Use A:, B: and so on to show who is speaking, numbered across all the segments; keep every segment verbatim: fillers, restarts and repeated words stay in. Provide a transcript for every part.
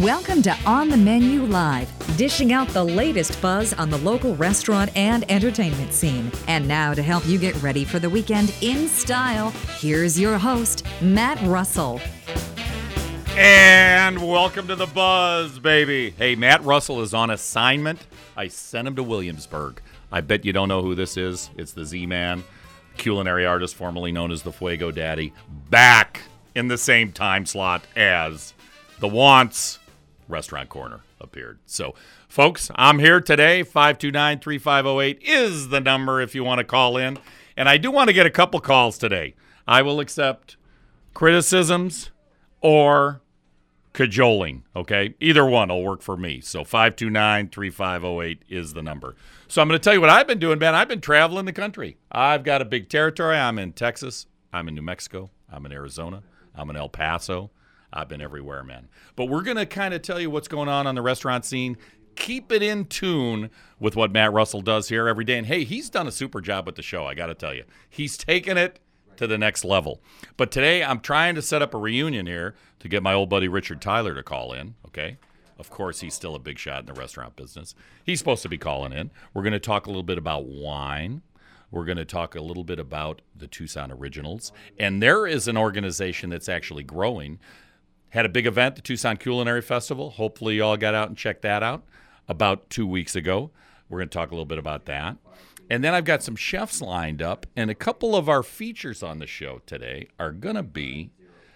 A: Welcome to On the Menu Live, dishing out the latest buzz on the local restaurant and entertainment scene. And now to help you get ready for the weekend in style, here's your host, Matt Russell.
B: And welcome to the buzz, baby. Hey, Matt Russell is on assignment. I sent him to Williamsburg. I bet you don't know who this is. It's the Z-Man, culinary artist formerly known as the Fuego Daddy, back in the same time slot as the Wants Restaurant Corner appeared. So, folks, I'm here today. five two nine, three five zero eight is the number if you want to call in. And I do want to get a couple calls today. I will accept criticisms or cajoling, okay? Either one will work for me. So five two nine, three five zero eight is the number. So I'm going to tell you what I've been doing, man. I've been traveling the country. I've got a big territory. I'm in Texas. I'm in New Mexico. I'm in Arizona. I'm in El Paso. I've been everywhere, man. But we're going to kind of tell you what's going on on the restaurant scene. Keep it in tune with what Matt Russell does here every day. And, hey, he's done a super job with the show, I got to tell you. He's taken it to the next level. But today I'm trying to set up a reunion here to get my old buddy Richard Tyler to call in, okay? Of course, he's still a big shot in the restaurant business. He's supposed to be calling in. We're going to talk a little bit about wine. We're going to talk a little bit about the Tucson Originals. And there is an organization that's actually growing. Had a big event, the Tucson Culinary Festival. Hopefully you all got out and checked that out about two weeks ago. We're going to talk a little bit about that. And then I've got some chefs lined up, and a couple of our features on the show today are going to be,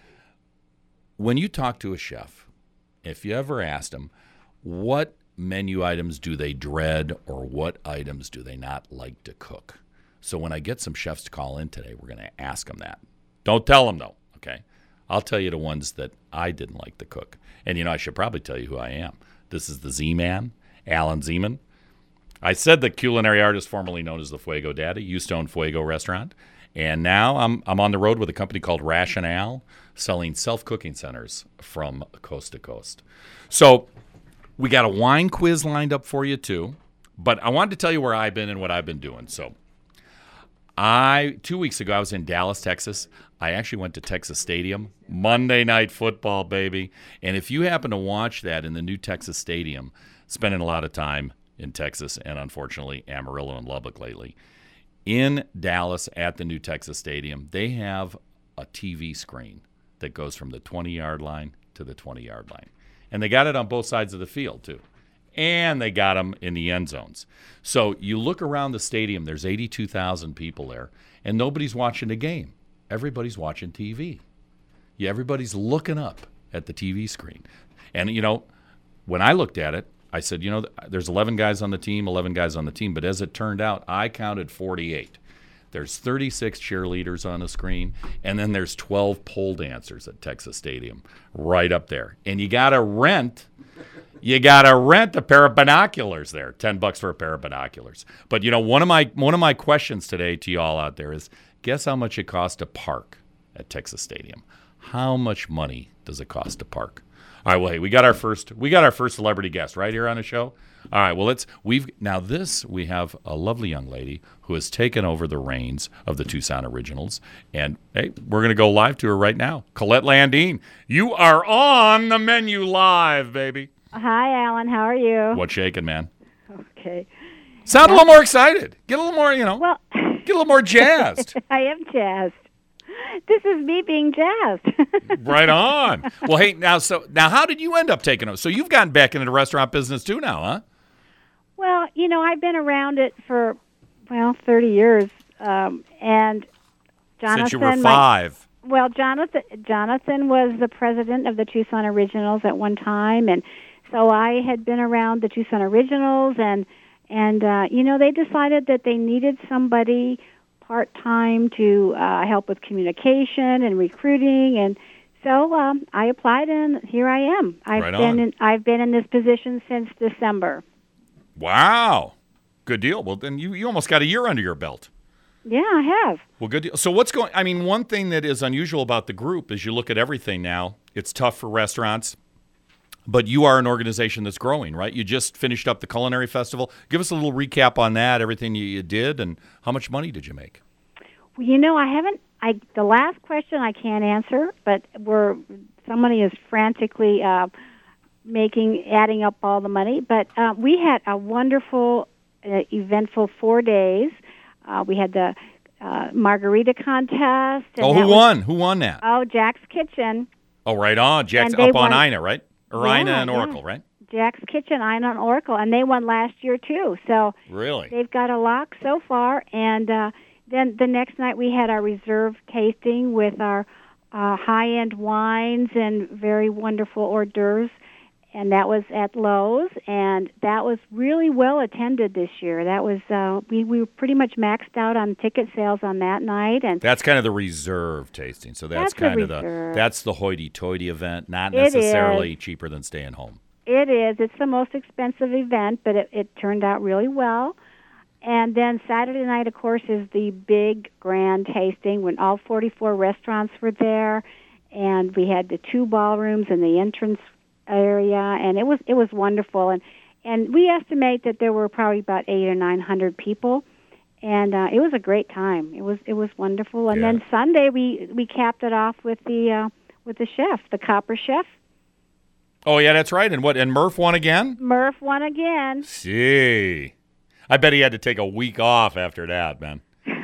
B: when you talk to a chef, if you ever asked them, what menu items do they dread or what items do they not like to cook? So when I get some chefs to call in today, we're going to ask them that. Don't tell them, though, okay? I'll tell you the ones that I didn't like to cook. And, you know, I should probably tell you who I am. This is the Z-Man, Alan Zeman. I said the culinary artist formerly known as the Fuego Daddy, Houston Fuego Restaurant. And now I'm I'm on the road with a company called Rationale, selling self-cooking centers from coast to coast. So we got a wine quiz lined up for you, too. But I wanted to tell you where I've been and what I've been doing. So I two weeks ago, I was in Dallas, Texas. I actually went to Texas Stadium. Monday Night Football, baby. And if you happen to watch that in the new Texas Stadium, spending a lot of time in Texas and, unfortunately, Amarillo and Lubbock lately. In Dallas at the new Texas Stadium, they have a T V screen that goes from the twenty-yard line to the twenty-yard line. And they got it on both sides of the field, too. And they got them in the end zones. So you look around the stadium, there's eighty-two thousand people there, and nobody's watching the game. Everybody's watching T V. Yeah, everybody's looking up at the T V screen. And, you know, when I looked at it, I said, you know, there's eleven guys on the team, eleven guys on the team. But as it turned out, I counted forty-eight. There's thirty-six cheerleaders on the screen, and then there's twelve pole dancers at Texas Stadium right up there. And you got to rent, you got to rent a pair of binoculars there, ten bucks for a pair of binoculars. But, you know, one of my one of my questions today to you all out there is, guess how much it costs to park at Texas Stadium? How much money does it cost to park? All right, well, hey, we got our first we got our first celebrity guest right here on the show. All right, well, let's we've now this we have a lovely young lady who has taken over the reins of the Tucson Originals, and hey, we're going to go live to her right now. Colette Landine, you are on the menu live, baby.
C: Hi, Alan. How are you?
B: What's shaking, man?
C: Okay.
B: Sound a little more excited. Get a little more, you know.
C: Well,
B: get a little more jazzed.
C: I am jazzed. This is me being jazzed.
B: Right on. Well, hey, now so now how did you end up taking over? So you've gotten back into the restaurant business too now, huh?
C: Well, you know, I've been around it for, well, thirty years. Um, and Jonathan...
B: Since you were five.
C: My, well, Jonathan, Jonathan was the president of the Tucson Originals at one time, and so I had been around the Tucson Originals, and, and uh, you know, they decided that they needed somebody part-time to uh, help with communication and recruiting, and so um, I applied, and here I am. I've
B: right
C: been
B: on.
C: in, I've been in this position since December.
B: Wow, good deal. Well, then you, you almost got a year under your belt.
C: Yeah, I have.
B: Well, good deal. So what's going? I mean, one thing that is unusual about the group is you look at everything now. It's tough for restaurants. But you are an organization that's growing, right? You just finished up the Culinary Festival. Give us a little recap on that, everything you, you did, and how much money did you make?
C: Well, you know, I haven't. I the last question I can't answer, but we're somebody is frantically uh, making, adding up all the money. But uh, we had a wonderful, uh, eventful four days. Uh, we had the uh, margarita contest. And
B: oh, who
C: was,
B: won? Who won that?
C: Oh, Jack's Kitchen.
B: Oh, right on. Jack's
C: And they
B: up on
C: won-
B: Ina, right? Or
C: Yeah,
B: Ina and
C: yeah.
B: Oracle, right?
C: Jack's Kitchen, Ina and Oracle, and they won last year too. So
B: Really?
C: they've got a lock so far. And uh, then the next night we had our reserve tasting with our uh, high-end wines and very wonderful hors d'oeuvres. And that was at Lowe's, and that was really well attended this year. That was uh, we we were pretty much maxed out on ticket sales on that night, and
B: That's kind of the reserve tasting. So that's,
C: That's the
B: kind of the
C: reserve.
B: that's the hoity-toity event, not
C: It
B: necessarily cheaper than staying home.
C: it is. It's the most expensive event, but it, it turned out really well. And then Saturday night, of course, is the big grand tasting when all forty-four restaurants were there, and we had the two ballrooms and the entrance area, and it was it was wonderful. And and we estimate that there were probably about eight or nine hundred people, and uh, it was a great time. It was it was wonderful. And
B: Yeah.
C: then Sunday we we capped it off with the uh, with the chef, the Copper Chef.
B: Oh, yeah, that's right. And what? And Murph won again?
C: Murph won again.
B: Gee. I bet he had to take a week off after that, man.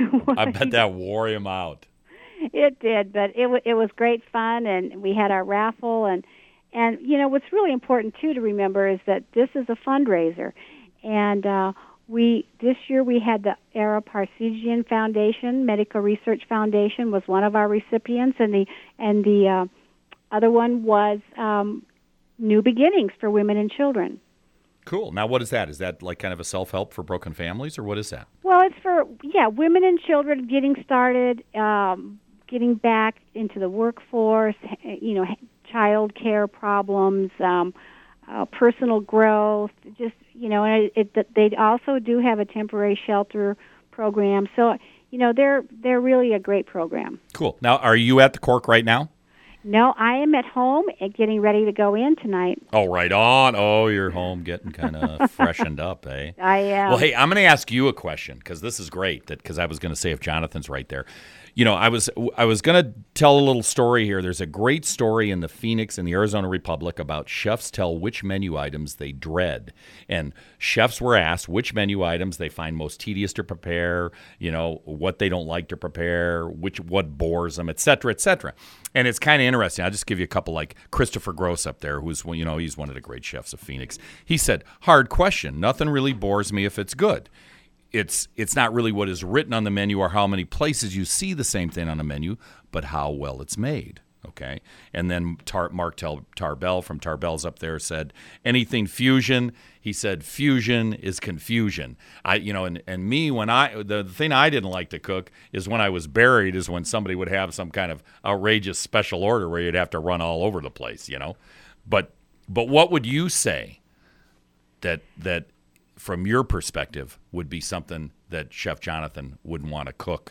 B: I bet that wore him out.
C: It did, but it w- it was great fun, and we had our raffle, and and you know what's really important too to remember is that this is a fundraiser, and uh, we this year we had the Ara Parsegian Foundation, Medical Research Foundation, was one of our recipients, and the and the uh, other one was um, New Beginnings for Women and Children.
B: Cool. Now, what is that? Is that like kind of a self-help for broken families, or what is that?
C: Well, it's for, yeah, women and children getting started, um, getting back into the workforce, you know, child care problems, um, uh, personal growth, just, you know, and it, it, they also do have a temporary shelter program. So, you know, they're they're really a great program.
B: Cool. Now, are you at the Cork right now?
C: No, I am at home and getting ready to go in tonight.
B: Oh, right on. Oh, you're home getting kind of freshened up, eh?
C: I am.
B: Well, hey, I'm going to ask you a question because this is great. That because I was going to say if Jonathan's right there, you know, I was I was going to tell a little story here. There's a great story in the Phoenix in the Arizona Republic about chefs tell which menu items they dread, and chefs were asked which menu items they find most tedious to prepare. You know, what they don't like to prepare, which what bores them, et cetera, et cetera. And it's kind of interesting. I'll just give you a couple, like Christopher Gross up there, who's, you know, he's one of the great chefs of Phoenix. He said, hard question. Nothing really bores me if it's good. It's it's not really what is written on the menu or how many places you see the same thing on a menu, but how well it's made. Okay. And then Tar- Mark Tel- Tarbell from Tarbell's up there said, anything fusion. He said, fusion is confusion. I, you know, and, and me, when I, the, the thing I didn't like to cook is when I was buried is when somebody would have some kind of outrageous special order where you'd have to run all over the place, you know. But, but what would you say that, that from your perspective would be something that Chef Jonathan wouldn't want to cook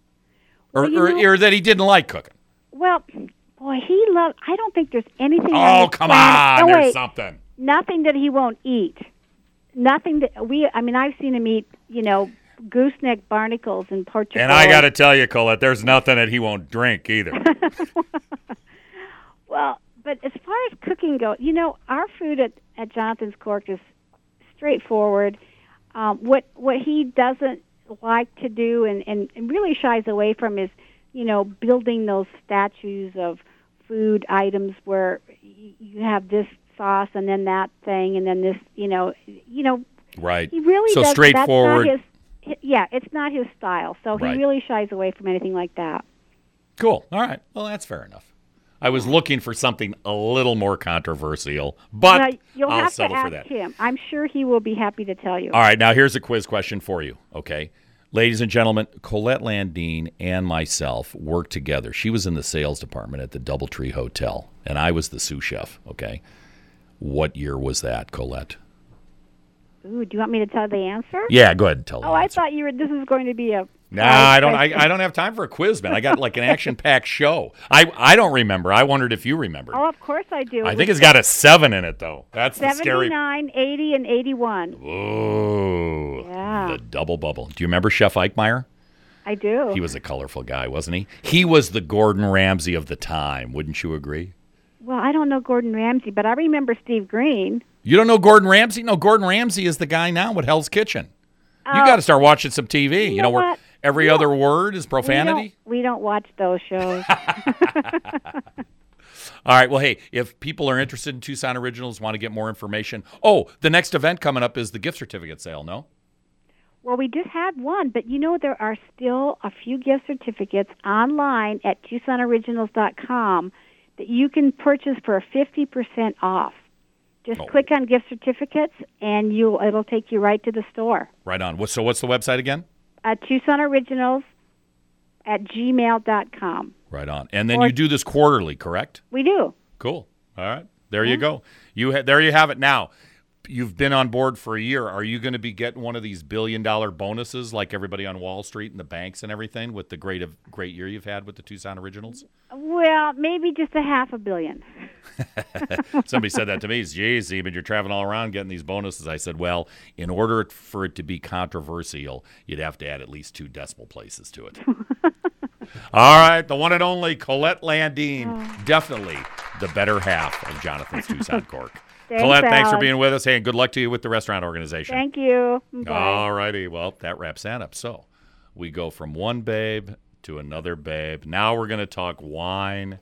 B: or,
C: Well, you
B: or,
C: know-
B: or that he didn't like cooking?
C: Well, boy, he loved, I don't think there's anything
B: Oh,
C: on this
B: come
C: planet-
B: on.
C: No,
B: There's
C: wait.
B: something.
C: Nothing that he won't eat. Nothing that we. I mean, I've seen him eat. You know, gooseneck barnacles in Portugal.
B: And I got to tell you, Colette, there's nothing that he won't drink either.
C: Well, but as far as cooking goes, you know, our food at, at Jonathan's Cork is straightforward. Um, what what he doesn't like to do and, and, and really shies away from is, you know, building those statues of food items where y- you have this sauce and then that thing and then this, you know, you know.
B: Right.
C: He really
B: so
C: does.
B: straightforward.
C: That's not his, yeah, it's not his style. So he
B: Right.
C: really shies away from anything like that.
B: Cool. All right. Well, that's fair enough. I was looking for something a little more controversial, but
C: Now, you'll
B: I'll
C: have to
B: settle
C: ask
B: for that.
C: him. I'm sure he will be happy to tell you.
B: All right. Now, here's a quiz question for you, okay? Ladies and gentlemen, Colette Landine and myself worked together. She was in the sales department at the Doubletree Hotel, and I was the sous chef, okay? What year was that, Colette?
C: Ooh, do you want me to tell the answer?
B: Yeah, go ahead and tell
C: Oh,
B: the
C: I
B: answer.
C: thought you were. This is going to be a.
B: Nah, I don't. I, I don't have time for a quiz, man. I got like an action-packed show. I I don't remember. I wondered if you remembered.
C: Oh, of course I do.
B: I think it's got a seven in it, though. That's the scary.
C: seventy-nine, eighty, and eighty-one.
B: Ooh,
C: Yeah.
B: the double bubble. Do you remember Chef Eichmeyer?
C: I do.
B: He was a colorful guy, wasn't he? He was the Gordon Ramsay of the time. Wouldn't you agree?
C: Well, I I don't know Gordon Ramsay, but I remember Steve Green.
B: You don't know Gordon Ramsay? No, Gordon Ramsay is the guy now with Hell's Kitchen. You
C: Oh.
B: got to start watching some T V. You,
C: You
B: know,
C: know
B: where
C: what?
B: every
C: We
B: other
C: don't-
B: word is profanity.
C: We don't, we don't watch those shows.
B: All right. Well, hey, if people are interested in Tucson Originals, want to get more information. Oh, the next event coming up is the gift certificate sale, no?
C: Well, we just had one, but you know there are still a few gift certificates online at Tucson Originals dot com that you can purchase for fifty percent off. Just
B: Oh.
C: click on gift certificates, and you it'll take you right to the store.
B: Right on. What, so what's the website again?
C: Uh, Tucson Originals at gmail dot com.
B: Right on. And then
C: Or-
B: you do this quarterly, correct?
C: We do.
B: Cool. All right. There you go. You ha- There you have it now. You've been on board for a year. Are you going to be getting one of these billion-dollar bonuses like everybody on Wall Street and the banks and everything with the great of, great year you've had with the Tucson Originals?
C: Well, maybe just a half a billion.
B: Somebody said that to me. Geez, Eben, you're traveling all around getting these bonuses. I said, well, in order for it to be controversial, you'd have to add at least two decimal places to it. All right, the one and only Colette Landine,
C: Oh.
B: definitely the better half of Jonathan's Tucson Cork.
C: Thanks,
B: Colette, thanks for
C: Alex.
B: being with us. Hey, and good luck to you with the restaurant organization.
C: Thank you. Bye.
B: All righty. Well, that wraps that up. So we go from one babe to another babe. Now we're going to talk wine.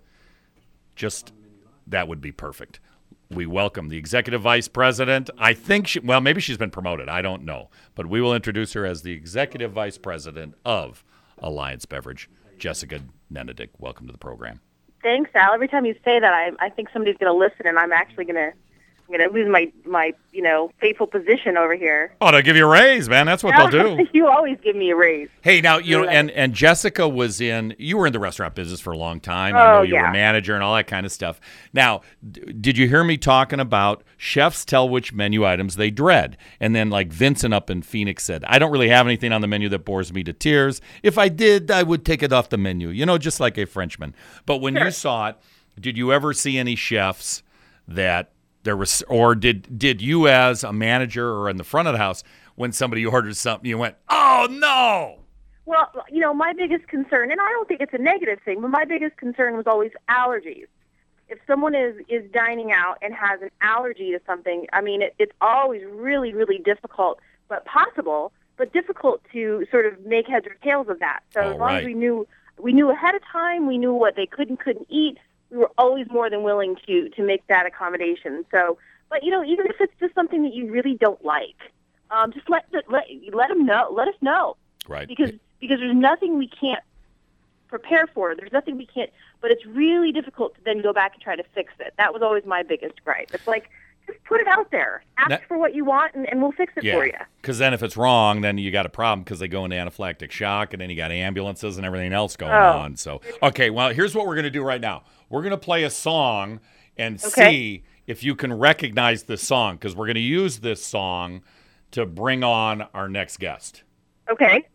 B: Just that would be perfect. We welcome the executive vice president. I think she, well, maybe she's been promoted. I don't know. But we will introduce her as the executive vice president of Alliance Beverage, Jessica Nenedick. Welcome to the program.
D: Thanks, Al. Every time you say that, I I think somebody's going to listen, and I'm actually going to I'm going to lose my my you know faithful position over here.
B: Oh, they'll give you a raise, man. That's what they'll do.
D: You always give me a raise.
B: Hey, now, you know,
D: You're
B: and, and Jessica was in, you were in the restaurant business for a long time. I know
D: Oh,
B: you were
D: yeah.
B: a manager and all that kind of stuff. Now, d- did you hear me talking about chefs tell which menu items they dread? And then, like Vincent up in Phoenix said, I don't really have anything on the menu that bores me to tears. If I did, I would take it off the menu, you know, just like a Frenchman. But when you
D: Sure.
B: saw it, did you ever see any chefs that there was, or did did you as a manager or in the front of the house, when somebody ordered something, you went, oh, no.
D: Well, you know, my biggest concern, and I don't think it's a negative thing, but my biggest concern was always allergies. If someone is, is dining out and has an allergy to something, I mean, it, it's always really, really difficult, but possible, but difficult to sort of make heads or tails of that. So
B: Oh,
D: as long
B: right.
D: as we knew, we knew ahead of time, we knew what they could and couldn't eat, we were always more than willing to, to make that accommodation. So, but, you know, even if it's just something that you really don't like, um, just let, the, let, let them know, let us know.
B: Right.
D: Because because there's nothing we can't prepare for. There's nothing we can't, but it's really difficult to then go back and try to fix it. That was always my biggest gripe. It's like, just put it out there. Ask
B: That-
D: for what you want, and, and we'll fix it for you.
B: Yeah, because then if it's wrong, then you got a problem because they go into anaphylactic shock, and then you got ambulances and everything else going
D: Oh.
B: on. So, okay, well, here's what we're going to do right now. We're going to play a song and
D: Okay.
B: see if you can recognize this song, because we're going to use this song to bring on our next guest.
D: Okay.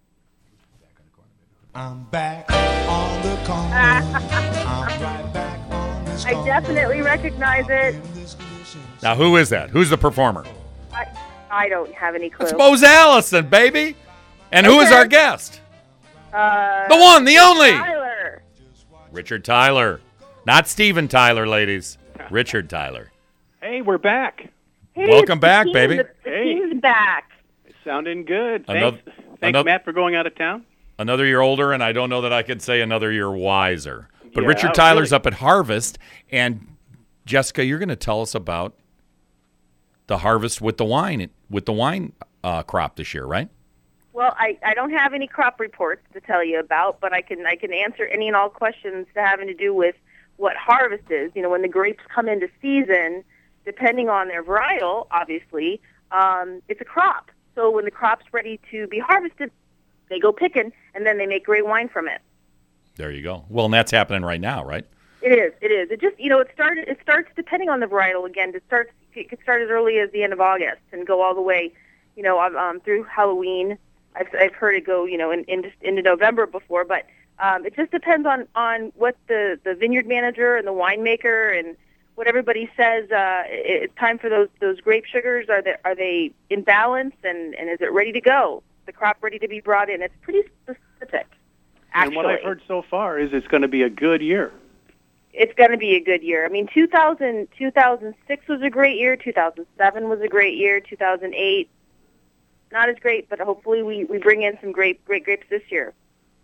E: I'm back on the corner. I'm right back on this
D: I
E: corner.
D: definitely recognize it.
B: Now, who is that? Who's the performer?
D: I, I don't have any clue.
B: It's Mose Allison, baby. And who is
D: Okay.
B: our guest?
D: uh,
B: The one, the only.
D: Tyler.
B: Richard Tyler. Not Steven Tyler, ladies. Richard Tyler.
F: Hey, we're back.
D: Hey,
B: Welcome
D: the
B: back,
D: team-
B: baby.
D: The, the
F: Hey.
D: team's back.
F: Sounding good.
B: Another-
F: Thanks, Thanks
B: another-
F: Matt, for going out of town.
B: Another year older, and I don't know that I could say another year wiser. But
F: Yeah,
B: Richard Tyler's
F: really.
B: up at Harvest, and Jessica, you're going to tell us about the harvest with the wine with the wine uh, crop this year, right?
D: Well, I, I don't have any crop reports to tell you about, but I can I can answer any and all questions that having to do with what harvest is. You know, when the grapes come into season, depending on their varietal, obviously, um, it's a crop. So when the crop's ready to be harvested, they go picking, and then they make great wine from it.
B: There you go. Well, and that's happening right now, right?
D: It is. It is. It just you know it started. It starts depending on the varietal. Again, it starts. It could start as early as the end of August and go all the way, you know, um, um, through Halloween. I've I've heard it go, you know, in, in into November before, but um, it just depends on on what the the vineyard manager and the winemaker and what everybody says. Uh, it, it's time for those those grape sugars. Are they are they in balance and and is it ready to go? The crop ready to be brought in. It's pretty specific. Actually.
F: And what I've heard so far is it's going to be a good year.
D: it's going to be a good year. I mean, two thousand, two thousand six was a great year. two thousand seven was a great year. two thousand eight, not as great, but hopefully we, we bring in some great great grapes this year.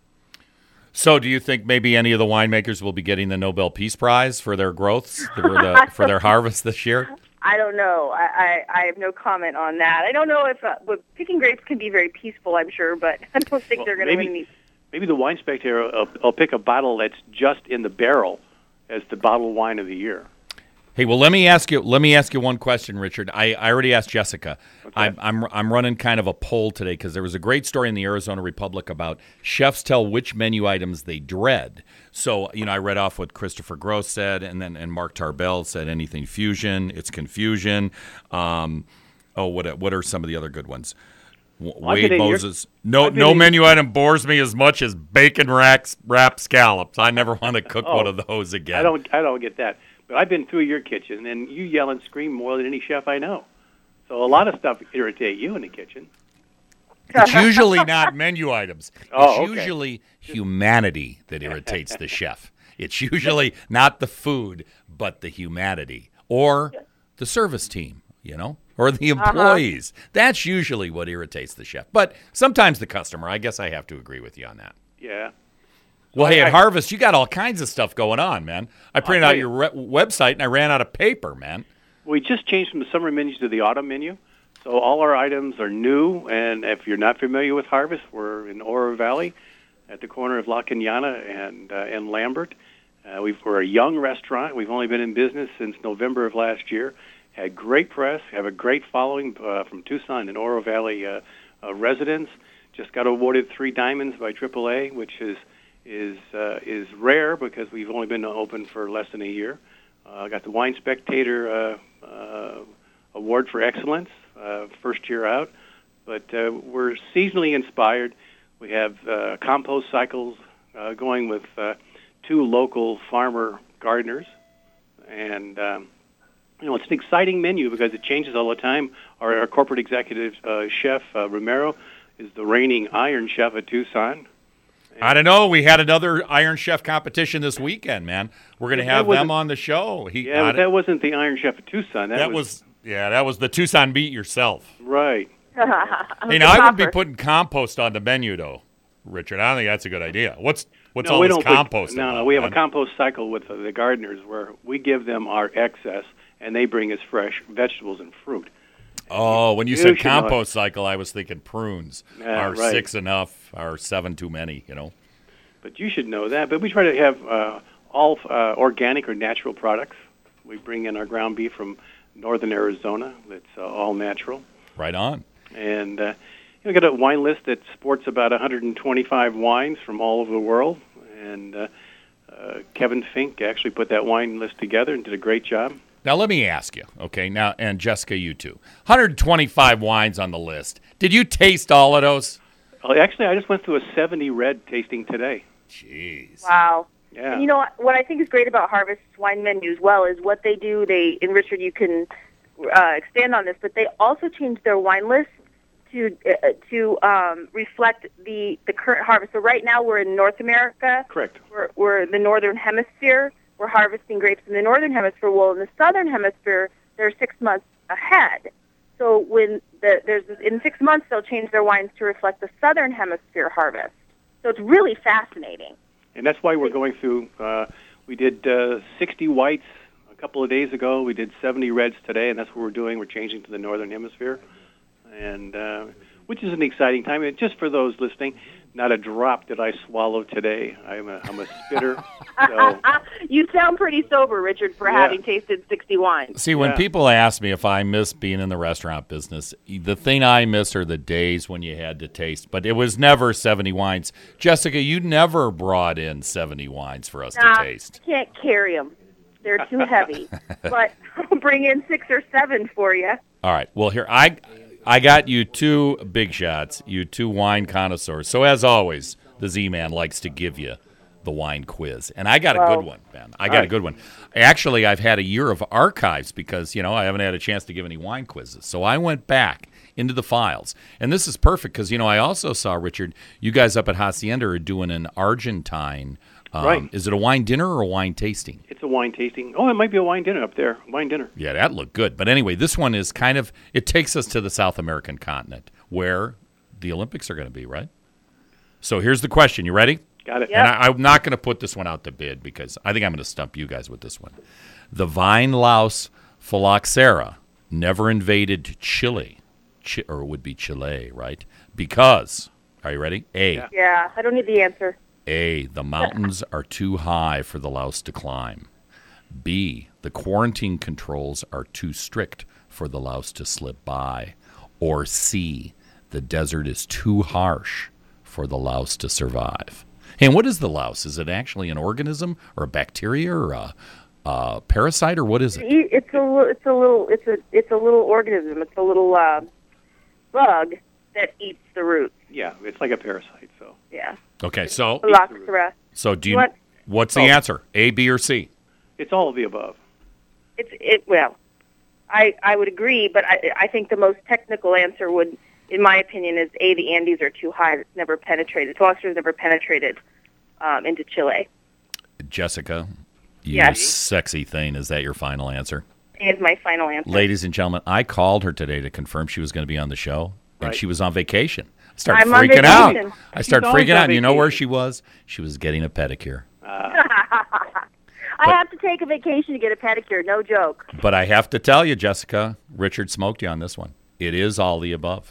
B: So, do you think maybe any of the winemakers will be getting the Nobel Peace Prize for their growths, for, the, for their harvest this year?
D: I don't know. I, I, I have no comment on that. I don't know if uh, but picking grapes can be very peaceful, I'm sure, but I don't think
F: Well,
D: they're going to
F: maybe-
D: win any.
F: Maybe the wine spectator will, will pick a bottle that's just in the barrel as the bottle wine of the year.
B: Hey, well, let me ask you. Let me ask you one question, Richard. I, I already asked Jessica.
F: Okay.
B: I'm I'm I'm running kind of a poll today because there was a great story in the Arizona Republic about chefs tell which menu items they dread. So you know, I read off what Christopher Gross said, and then and Mark Tarbell said anything fusion, it's confusion. Um, oh, what what are some of the other good ones? W-
F: I've
B: Wade
F: been in your-
B: Moses. No
F: I've been
B: no
F: in-
B: menu item bores me as much as bacon racks wrap scallops. I never want to cook
F: Oh,
B: one of those again.
F: I don't. I don't get that. But I've been through your kitchen, and you yell and scream more than any chef I know. So a lot of stuff irritate you in the kitchen.
B: It's usually not menu items. It's
F: Oh, okay.
B: usually humanity that irritates the chef. It's usually not the food, but the humanity or the service team, you know, or the employees. That's usually what irritates the chef. But sometimes the customer. I guess I have to agree with you on that.
F: Yeah.
B: Well, hey,
F: I-
B: at Harvest, you got all kinds of stuff going on, man. I printed
F: tell
B: out
F: you.
B: your re- website, and I ran out of paper, man.
F: We just changed from the summer menu to the autumn menu. So all our items are new, and if you're not familiar with Harvest, we're in Oro Valley at the corner of La Cañana and, uh, and Lambert. Uh, we've, we're a young restaurant. We've only been in business since November of last year. Had great press, have a great following uh, from Tucson and Oro Valley uh, uh, residents. Just got awarded three diamonds by triple A, which is is uh, is rare because we've only been open for less than a year. I uh, got the Wine Spectator uh, uh, Award for Excellence, uh, first year out. But uh, we're seasonally inspired. We have uh, compost cycles uh, going with uh, two local farmer gardeners. And, um, you know, it's an exciting menu because it changes all the time. Our, our corporate executive uh, chef, uh, Romero, is the reigning Iron Chef at Tucson.
B: I don't know. We had another Iron Chef competition this weekend, man. We're going to
F: That
B: have
F: wasn't-
B: them on the show. He
F: Yeah,
B: got
F: but
B: it.
F: that wasn't the Iron Chef at Tucson. That,
B: That was, yeah, that was the Tucson Beat Yourself.
F: right.
B: Hey, now I wouldn't be putting compost on the menu, though, Richard. I don't think that's a good idea. What's what's
F: no,
B: all
F: we
B: this
F: don't put-
B: compost?
F: no, no,
B: about,
F: we have
B: man?
F: a compost cycle with uh, the gardeners where we give them our excess, and they bring us fresh vegetables and fruit.
B: Oh, when you,
F: You
B: said
F: should know it.
B: compost cycle, I was thinking prunes.
F: Yeah,
B: are
F: right.
B: six enough? Are seven too many? You know.
F: But you should know that. But we try to have uh, all uh, organic or natural products. We bring in our ground beef from northern Arizona. That's uh, all natural.
B: Right on.
F: And uh, we got a wine list that sports about one hundred twenty-five wines from all over the world. And uh, uh, Kevin Fink actually put that wine list together and did a great job.
B: Now let me ask you, okay? Now, and Jessica, you too. one hundred twenty-five wines on the list. Did you taste all of those?
F: Oh, actually, I just went through a seventy red tasting today.
B: Jeez.
D: Wow.
F: Yeah.
D: And you know what, what I think is great about Harvest's wine menu as well is what they do. They, and Richard, you can uh, expand on this, but they also change their wine list to uh, to um, reflect the, the current harvest. So right now we're in North America.
F: Correct.
D: We're, we're in the northern hemisphere. We're harvesting grapes in the northern hemisphere. Well, in the southern hemisphere, they're six months ahead. So when the, there's in six months, they'll change their wines to reflect the southern hemisphere harvest. So it's really fascinating.
F: And that's why we're going through, uh, we did uh, sixty whites a couple of days ago. We did seventy reds today, and that's what we're doing. We're changing to the northern hemisphere, and uh, which is an exciting time. And just for those listening, not a drop did I swallow today. I'm a, I'm a spitter. So,
D: You sound pretty sober, Richard, for
F: Yeah.
D: having tasted sixty wines.
B: See, when
F: Yeah.
B: people ask me if I miss being in the restaurant business, the thing I miss are the days when you had to taste. But it was never seventy wines. Jessica, you never brought in seventy wines for us
D: Nah,
B: to taste.
D: Can't carry them. They're too heavy. But I'll bring in six or seven for you.
B: All right. Well, here I I got you two big shots, you two wine connoisseurs. So as always, the Z-Man likes to give you the wine quiz. And I got a good one, Ben. I got
F: All right.
B: a good one. Actually, I've had a year of archives because, you know, I haven't had a chance to give any wine quizzes. So I went back into the files. And this is perfect because, you know, I also saw, Richard, you guys up at Hacienda are doing an Argentine Um,
F: Right.
B: Is it a wine dinner or a wine tasting?
F: It's a wine tasting. Oh, it might be a wine dinner up there. Wine dinner.
B: Yeah, that looked good. But anyway, this one is kind of, it takes us to the South American continent where the Olympics are going to be, right? So here's the question. You ready?
F: Got it.
D: Yep.
B: And I, I'm not going to put this one out to bid because I think I'm going to stump you guys with this one. The vine louse phylloxera never invaded Chile, Chi- or it would be Chile, right? Because, are you ready? A,
F: Yeah.
D: Yeah, I don't need the answer.
B: A, the mountains are too high for the louse to climb. B, the quarantine controls are too strict for the louse to slip by. Or C, the desert is too harsh for the louse to survive. Hey, and what is the louse? Is it actually an organism or a bacteria or a, a parasite or what is it?
D: It's a li- it's a little it's a it's a little organism. It's a little uh, bug that eats the roots.
F: Yeah, it's like a parasite. So
D: Yeah,
B: Okay, so
D: Phylloxera.
B: so do you
D: What?
B: what's the
F: Oh.
B: answer? A, B, or C?
F: it's all of the above.
D: It's it well, I I would agree, but I I think the most technical answer would, in my opinion, is A. The Andes are too high. It's never penetrated. Phylloxera's never penetrated um, into Chile.
B: Jessica, you
D: Yes.
B: sexy thing, is that your final answer?
D: A is my final answer.
B: Ladies and gentlemen, I called her today to confirm she was going to be on the show, and
F: Right.
B: she was on vacation. I started
D: I'm on
B: freaking out.
D: vacation.
B: I started
F: She's always
B: freaking
F: on
B: out. And you know where
F: vacation.
B: she was? She was getting a pedicure.
D: I have to take a vacation to get a pedicure. No joke.
B: But I have to tell you, Jessica, Richard smoked you on this one. It is all the above.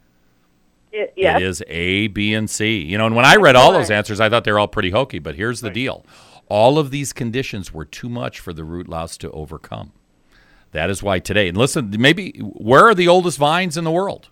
D: It, yes.
B: It is A, B, and C. You know, and when I read all those answers, I thought they were all pretty hokey. But here's the deal. All of these conditions were too much for the root louse to overcome. That is why today, and listen, maybe, where are the oldest vines in the world?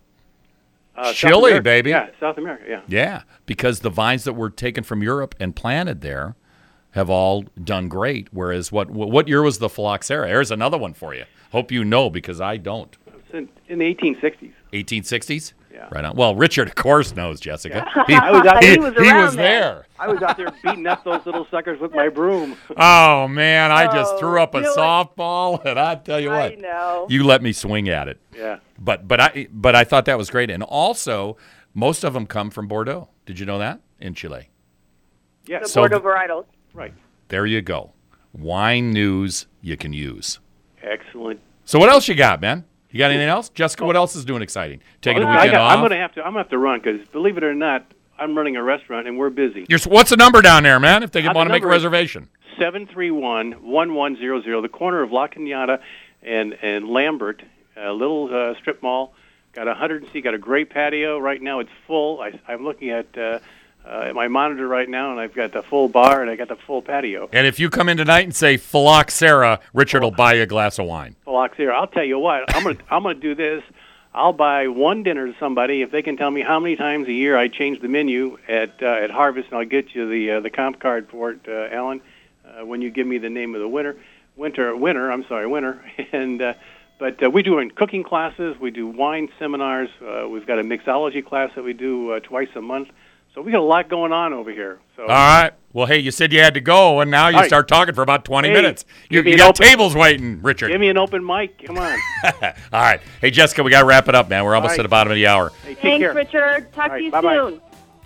F: Uh, South
B: Chile,
F: America.
B: baby.
F: Yeah, South America. Yeah.
B: Yeah, because the vines that were taken from Europe and planted there have all done great. Whereas what what year was the phylloxera? There's another one for you. Hope you know because I don't.
F: It's in, in the eighteen sixties.
B: eighteen sixties?
F: Yeah.
B: Right on. Well, Richard, of course, knows, Jessica. He,
F: I was out
B: he,
F: there.
D: He was
B: he
D: around
B: was
D: there.
B: there.
F: I was out there beating up those little suckers with my broom.
B: Oh, man, I just
D: Oh,
B: threw up a
D: you know what?
B: softball, and I tell you
D: I
B: what,
D: know.
B: you let me swing at it.
F: Yeah.
B: But but I but I thought that was great. And also, most of them come from Bordeaux. Did you know that? In Chile.
F: Yeah.
D: The
B: So-
D: Bordeaux varietals.
F: Right.
B: There you go. Wine news you can use.
F: Excellent.
B: So what else you got, man? You got anything else? Jessica, what else is doing exciting? Taking
F: Well,
B: a
F: I
B: weekend
F: got,
B: off?
F: I'm gonna have to. I'm gonna have to run because believe it or not, I'm running a restaurant and we're busy.
B: You're, what's the number down there, man, if they
F: Uh, the
B: want to make a
F: number is-
B: reservation?
F: Seven three one one one zero zero. The corner of La Cañada and and Lambert, a little uh, strip mall. Got a hundred seat. Got a great patio. Right now it's full. I, I'm looking at. Uh, Uh, my monitor right now, and I've got the full bar, and I got the full patio.
B: And if you come in tonight and say phylloxera, Richard will buy you a glass of wine.
F: Phylloxera. I'll tell you what. I'm gonna I'm gonna do this. I'll buy one dinner to somebody if they can tell me how many times a year I change the menu at uh, at Harvest, and I'll get you the uh, the comp card for it, uh, Alan. Uh, when you give me the name of the winner, winter winner. I'm sorry, winner. and uh, but uh, we do in cooking classes. We do wine seminars. Uh, we've got a mixology class that we do uh, twice a month. So we got a lot going on over here. So
B: All right. Well, hey, you said you had to go, and now you
F: All right.
B: start talking for about twenty
F: Hey,
B: minutes. You,
F: give me
B: you
F: an
B: got
F: open-
B: tables waiting, Richard.
F: give me an open mic. Come on.
B: All right. Hey, Jessica, we got to wrap it up, man. We're almost
F: right.
B: at the bottom of the hour.
F: Hey, take
D: Thanks,
F: care.
D: Richard. Talk
F: All right,
D: to you
F: bye-bye.
D: soon.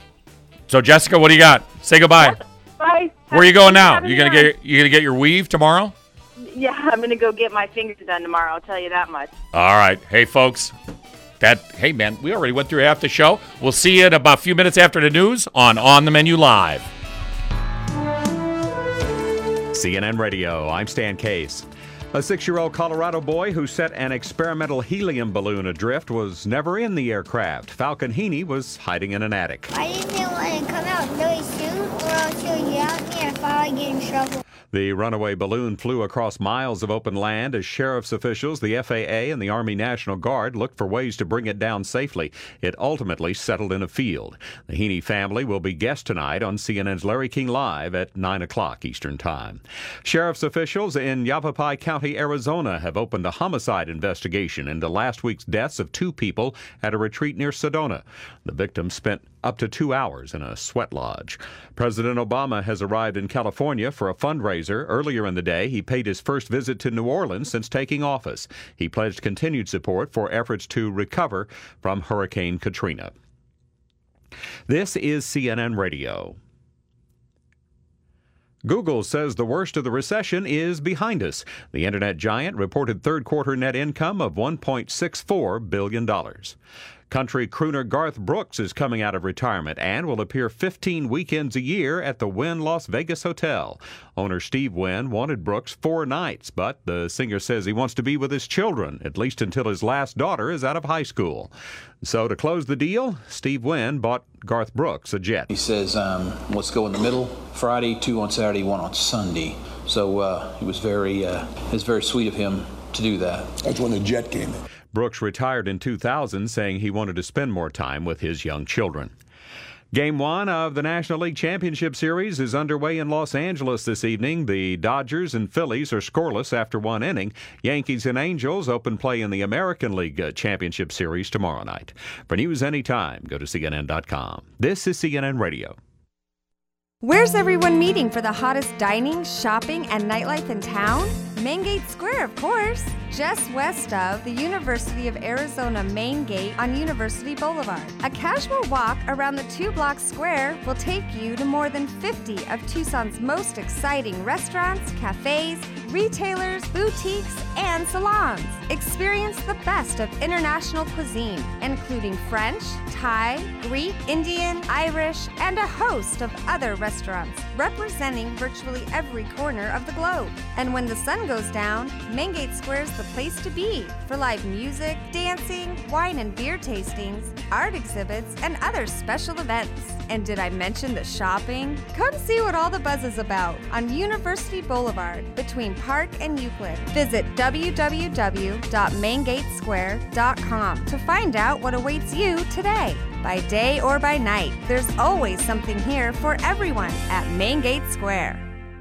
B: So, Jessica, what do you got? Say goodbye.
D: Bye.
B: Where are you going now?
D: Having
B: You gonna
D: fun.
B: get you gonna get your weave tomorrow?
D: Yeah, I'm gonna go get my fingers done tomorrow. I'll tell you that much.
B: All right. Hey, folks. That hey, man, we already went through half the show. We'll see you in about a few minutes after the news on On the Menu Live.
G: C N N Radio, I'm Stan Case. A six-year-old Colorado boy who set an experimental helium balloon adrift was never in the aircraft. Falcon Heaney was hiding in an attic.
H: I didn't want it to come out really soon, or else he'll yell at me if I get in trouble.
G: The runaway balloon flew across miles of open land as sheriff's officials, the F A A, and the Army National Guard looked for ways to bring it down safely. It ultimately settled in a field. The Heaney family will be guests tonight on C N N's Larry King Live at nine o'clock Eastern Time. Sheriff's officials in Yavapai County, Arizona, have opened a homicide investigation into last week's deaths of two people at a retreat near Sedona. The victims spent up to two hours in a sweat lodge. President Obama has arrived in California for a fundraiser. Earlier in the day, he paid his first visit to New Orleans since taking office. He pledged continued support for efforts to recover from Hurricane Katrina. This is C N N Radio. Google says the worst of the recession is behind us. The internet giant reported third quarter net income of one point six four billion dollars. Country crooner Garth Brooks is coming out of retirement and will appear fifteen weekends a year at the Wynn Las Vegas Hotel. Owner Steve Wynn wanted Brooks four nights, but the singer says he wants to be with his children, at least until his last daughter is out of high school. So to close the deal, Steve Wynn bought Garth Brooks a jet.
I: He says, um, let's go in the middle, Friday, two on Saturday, one on Sunday. So uh, it was very, uh, it was very sweet of him to do that.
J: That's when the jet came in.
G: Brooks retired in two thousand, saying he wanted to spend more time with his young children. Game one of the National League Championship Series is underway in Los Angeles this evening. The Dodgers and Phillies are scoreless after one inning. Yankees and Angels open play in the American League Championship Series tomorrow night. For news anytime, go to C N N dot com. This is C N N Radio.
K: Where's everyone meeting for the hottest dining, shopping, and nightlife in town? Main Gate Square, of course. Just west of the University of Arizona Main Gate on University Boulevard. A casual walk around the two-block square will take you to more than fifty of Tucson's most exciting restaurants, cafes, retailers, boutiques, and salons. Experience the best of international cuisine, including French, Thai, Greek, Indian, Irish, and a host of other restaurants representing virtually every corner of the globe. And when the sun goes down, Main Gate Square is the place to be for live music, dancing, wine and beer tastings, art exhibits, and other special events. And did I mention the shopping? Come see what all the buzz is about on University Boulevard between Park and Euclid. Visit w w w dot main gate square dot com to find out what awaits you today. By day or by night, there's always something here for everyone at Main Gate Square.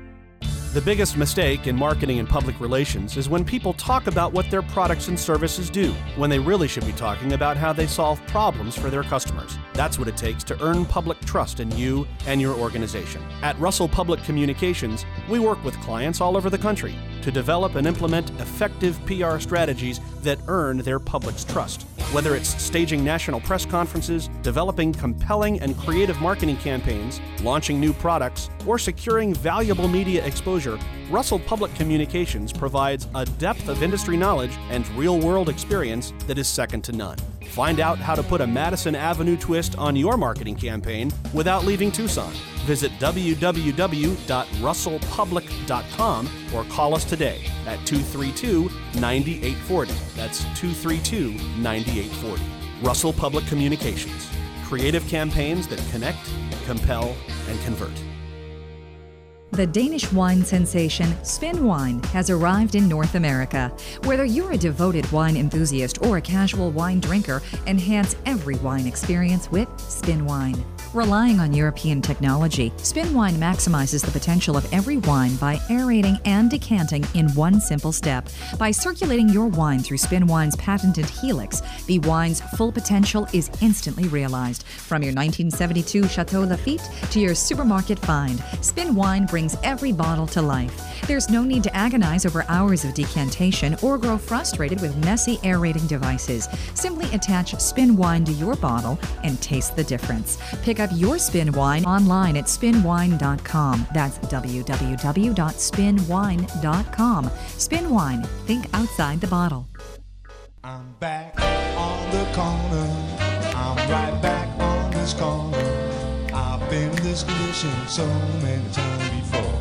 L: The biggest mistake in marketing and public relations is when people talk about what their products and services do, when they really should be talking about how they solve problems for their customers. That's what it takes to earn public trust in you and your organization. At Russell Public Communications, we work with clients all over the country to develop and implement effective P R strategies that earn their public's trust. Whether it's staging national press conferences, developing compelling and creative marketing campaigns, launching new products, or securing valuable media exposure, Russell Public Communications provides a depth of industry knowledge and real-world experience that is second to none. Find out how to put a Madison Avenue twist on your marketing campaign without leaving Tucson. Visit w w w dot russell public dot com or call us today at two three two, nine eight four zero. That's two three two, nine eight four zero. Russell Public Communications. Creative campaigns that connect, compel, and convert.
A: The Danish wine sensation Spin Wine has arrived in North America. Whether you're a devoted wine enthusiast or a casual wine drinker, enhance every wine experience with Spin Wine. Relying on European technology, Spin Wine maximizes the potential of every wine by aerating and decanting in one simple step. By circulating your wine through Spin Wine's patented Helix, the wine's full potential is instantly realized. From your nineteen seventy-two Chateau Lafite to your supermarket find, Spin Wine brings every bottle to life. There's no need to agonize over hours of decantation or grow frustrated with messy aerating devices. Simply attach Spin Wine to your bottle and taste the difference. Pick up your Spin Wine online at spin wine dot com. That's w w w dot spin wine dot com. Spin Wine. Think outside the bottle.
E: I'm back on the corner. I'm right back on this corner. I've been in this condition so many times before.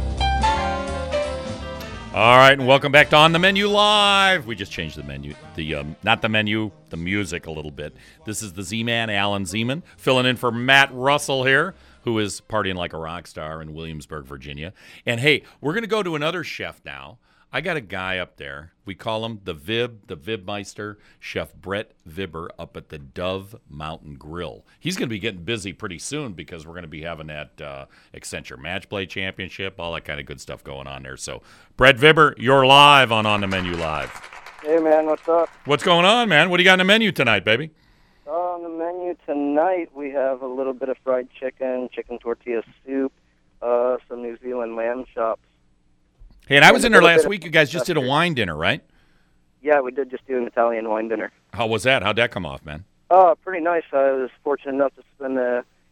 B: All right, and welcome back to On the Menu Live. We just changed the menu, the um, not the menu, the music a little bit. This is the Z-Man, Alan Zeman, filling in for Matt Russell here, who is partying like a rock star in Williamsburg, Virginia. And hey, we're going to go to another chef now. I got a guy up there. We call him the Vib, the Vibmeister, Chef Brett Vibber up at the Dove Mountain Grill. He's going to be getting busy pretty soon because we're going to be having that uh, Accenture Match Play Championship, all that kind of good stuff going on there. So, Brett Vibber, you're live on On the Menu Live.
M: Hey, man, what's up?
B: What's going on, man? What do you got on the menu tonight, baby?
M: Uh, on the menu tonight, we have a little bit of fried chicken, chicken tortilla soup, uh, some New Zealand lamb chops.
B: Hey, and I was in there last week. You guys just did a wine dinner, right?
M: Yeah, we did just do an Italian wine dinner.
B: How was that? How'd that come off, man?
M: Oh, pretty nice. I was fortunate enough to spend the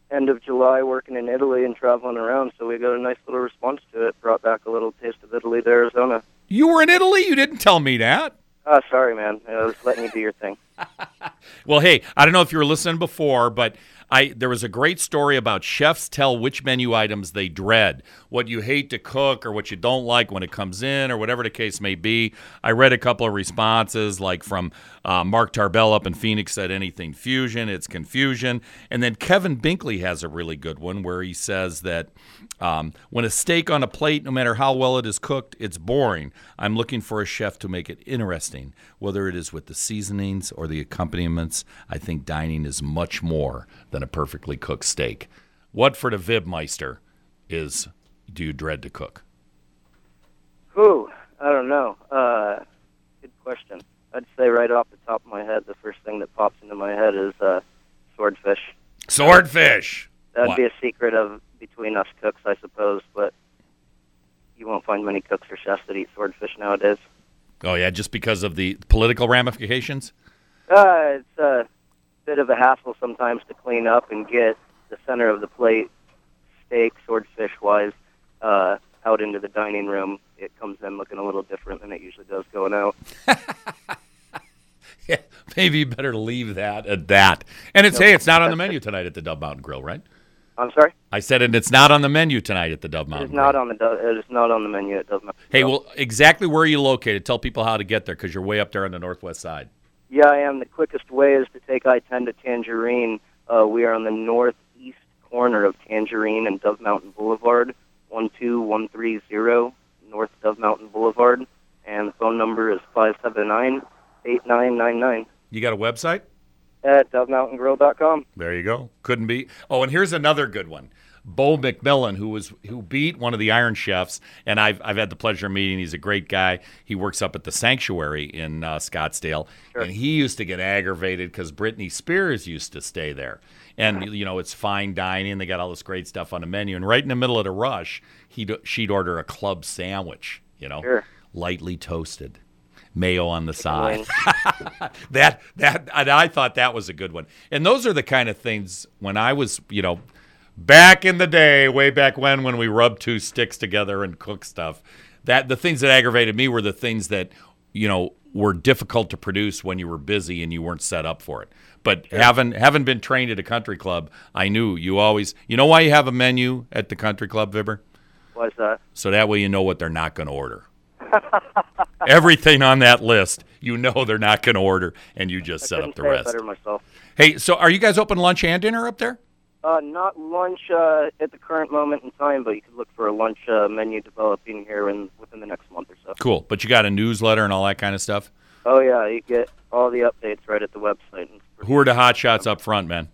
M: end of July working in Italy and traveling around, so we got a nice little response to it. Brought back a little taste of Italy to Arizona.
B: You were in Italy? You didn't tell me that.
M: Oh, sorry, man. I was letting you do your thing.
B: Well, hey, I don't know if you were listening before, but I there was a great story about chefs tell which menu items they dread, what you hate to cook or what you don't like when it comes in or whatever the case may be. I read a couple of responses, like from uh, Mark Tarbell up in Phoenix said anything fusion, it's confusion. And then Kevin Binkley has a really good one where he says that um, when a steak on a plate, no matter how well it is cooked, it's boring. I'm looking for a chef to make it interesting, whether it is with the seasonings or the accompaniments. I think dining is much more than a perfectly cooked steak. What for the Vibmeister is do you dread to cook?
M: Ooh, I don't know. Uh, good question. I'd say right off the top of my head, the first thing that pops into my head is uh, swordfish.
B: Swordfish!
M: That'd
B: What?
M: be a secret of between us cooks, I suppose, but you won't find many cooks or chefs that eat swordfish nowadays.
B: Oh, yeah, just because of the political ramifications?
M: Uh, it's a bit of a hassle sometimes to clean up and get the center of the plate, steak, swordfish-wise, uh, out into the dining room. It comes in looking a little different than it usually does going out.
B: Yeah, maybe you better leave that at that. And it's, hey, it's not on the menu tonight at the Dove Mountain Grill, right?
M: I'm sorry?
B: I said, and it's not on the menu tonight at the Dove
M: It
B: Mountain
M: is
B: Grill.
M: not on the do- it is not on the menu. It does not.
B: Hey, well, exactly where are you located? Tell people how to get there because you're way up there on the northwest side.
M: Yeah, I am. The quickest way is to take I ten to Tangerine. Uh, we are on the northeast corner of Tangerine and Dove Mountain Boulevard, one two one three zero North Dove Mountain Boulevard, and the phone number is five seven nine, eight nine nine nine.
B: You got a website?
M: At dove mountain grill dot com.
B: There you go. Couldn't be. Oh, and here's another good one. Bo McMillan, who was who beat one of the Iron Chefs, and I've I've had the pleasure of meeting. He's a great guy. He works up at the Sanctuary in uh, Scottsdale,
M: Sure.
B: and he used to get aggravated because Britney Spears used to stay there. And you know it's fine dining. They got all this great stuff on the menu, and right in the middle of the rush, he'd she'd order a club sandwich. You know,
M: Sure.
B: lightly toasted, mayo on the side. that that and I thought that was a good one. And those are the kind of things when I was, you know, back in the day, way back when, when we rubbed two sticks together and cooked stuff. That the things that aggravated me were the things that, you know, were difficult to produce when you were busy and you weren't set up for it. But having having been trained at a country club, I knew you always. You know why you have a menu at the country club, Vibber?
M: Why's that?
B: So that way you know what they're not going to order. Everything on that list, you know they're not going to order, and you just
M: I
B: set
M: couldn't
B: up the
M: say it
B: rest.
M: better myself.
B: Hey, so are you guys open lunch and dinner up there?
M: Uh, not lunch uh, at the current moment in time, but you could look for a lunch uh, menu developing here in within the next month or so.
B: Cool. But you got a newsletter and all that kind of stuff?
M: Oh, yeah, you get all the updates right at the website.
B: Who are the hot shots up front, man?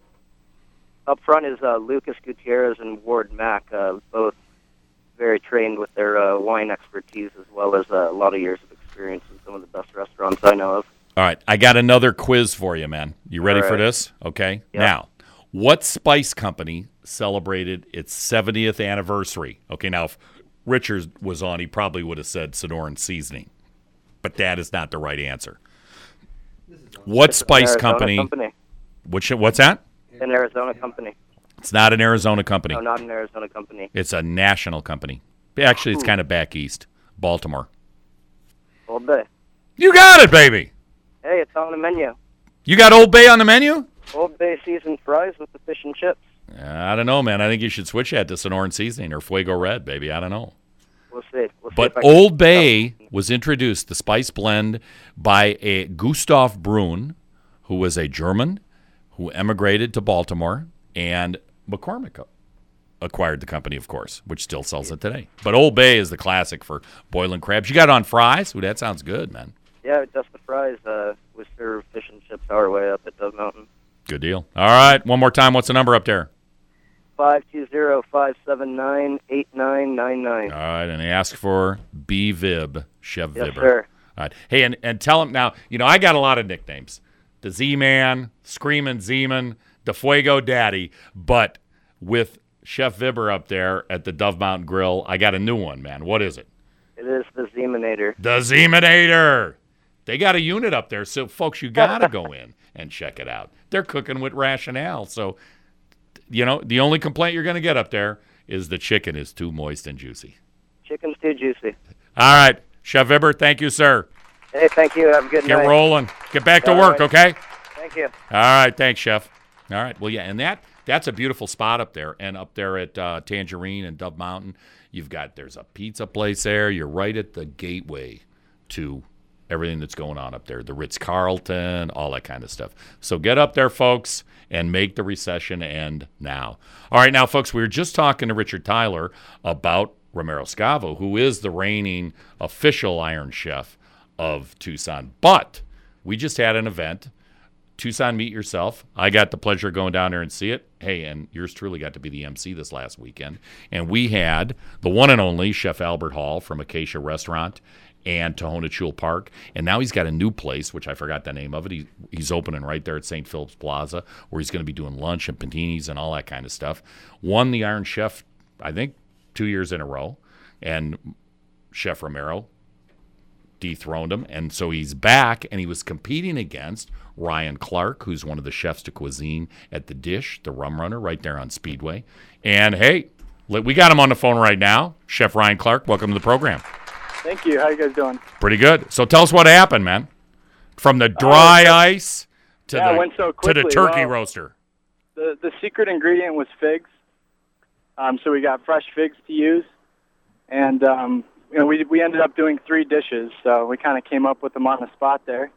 M: Up front is uh, Lucas Gutierrez and Ward Mack, uh, both very trained with their uh, wine expertise as well as uh, a lot of years of experience in some of the best restaurants I know of.
B: All right. I got another quiz for you, man. You ready
M: All
B: for
M: right.
B: this? Okay.
M: Yep.
B: Now, what spice company celebrated its seventieth anniversary? Okay, now, if Richard was on, he probably would have said Sonoran Seasoning. But that is not the right answer. What
M: It's an
B: spice
M: Arizona
B: company?
M: company.
B: Which, what's that?
M: An Arizona company.
B: It's not an Arizona company.
M: No, not an Arizona company.
B: It's a national company. Actually, it's
M: Ooh.
B: kind of back east, Baltimore.
M: Old Bay.
B: You got it, baby.
M: Hey, it's on the menu.
B: You got Old Bay on the menu?
M: Old Bay seasoned fries with the fish and chips.
B: I don't know, man. I think you should switch that to Sonoran Seasoning or Fuego Red, baby. I don't know.
M: We'll see. We'll see
B: But
M: if I can-
B: Old Bay was introduced, the spice blend, by a Gustav Brunn, who was a German who emigrated to Baltimore, and McCormick acquired the company, of course, which still sells it today. But Old Bay is the classic for boiling crabs. You got it on fries? Ooh, that sounds good, man.
M: Yeah, just the fries. Uh, we serve fish and chips our way up at Dove Mountain.
B: Good deal. All right, one more time. What's the number up there?
M: five two zero, five seven nine, eight nine nine nine.
B: All right, and they ask for B Vib, Chef
M: Yes,
B: Vibber.
M: sir.
B: All right. Hey, and, and tell them now, you know, I got a lot of nicknames. The Z-Man, Screamin' Z-Man, the Fuego Daddy, but with Chef Vibber up there at the Dove Mountain Grill, I got a new one, man. What is it?
M: It is the Zeminator.
B: The Z-Manator. They got a unit up there, so folks, you got to go in and check it out. They're cooking with rationale, so you know, the only complaint you're going to get up there is the chicken is too moist and juicy.
M: Chicken's too juicy.
B: All right. Chef Vibert, thank you, sir.
M: Hey, thank you. Have a good
B: Get
M: night.
B: Get rolling. Get back to
M: All
B: work,
M: right.
B: okay?
M: Thank you.
B: All right. Thanks, Chef. All right. Well, yeah, and that that's a beautiful spot up there. And up there at uh, Tangerine and Dove Mountain, you've got, there's a pizza place there. You're right at the gateway to everything that's going on up there, the Ritz-Carlton, all that kind of stuff. So get up there, folks, and make the recession end now. All right, now, folks, we were just talking to Richard Tyler about Romero Scavo, who is the reigning official Iron Chef of Tucson. But we just had an event, Tucson Meet Yourself. I got the pleasure of going down there and see it. Hey, and yours truly got to be the M C this last weekend. And we had the one and only Chef Albert Hall from Acacia Restaurant and Tohono Chul Park. And now he's got a new place, which I forgot the name of it. He, he's opening right there at Saint Philip's Plaza, where he's going to be doing lunch and paninis and all that kind of stuff. Won the Iron Chef, I think, two years in a row. And Chef Romero dethroned him. And so he's back, and he was competing against Ryan Clark, who's one of the chefs de cuisine at The Dish, the Rum Runner, right there on Speedway. And, hey, we got him on the phone right now. Chef Ryan Clark, welcome to the program.
J: Thank you. How you guys doing?
B: Pretty good. So tell us what happened, man. From the dry uh, ice to,
J: yeah,
B: the,
J: it went so
B: to the
J: quickly.
B: turkey
J: well,
B: roaster.
J: The the secret ingredient was figs. Um, so we got fresh figs to use. And, um, you know, we we ended up doing three dishes. So we kind of came up with them on the spot there.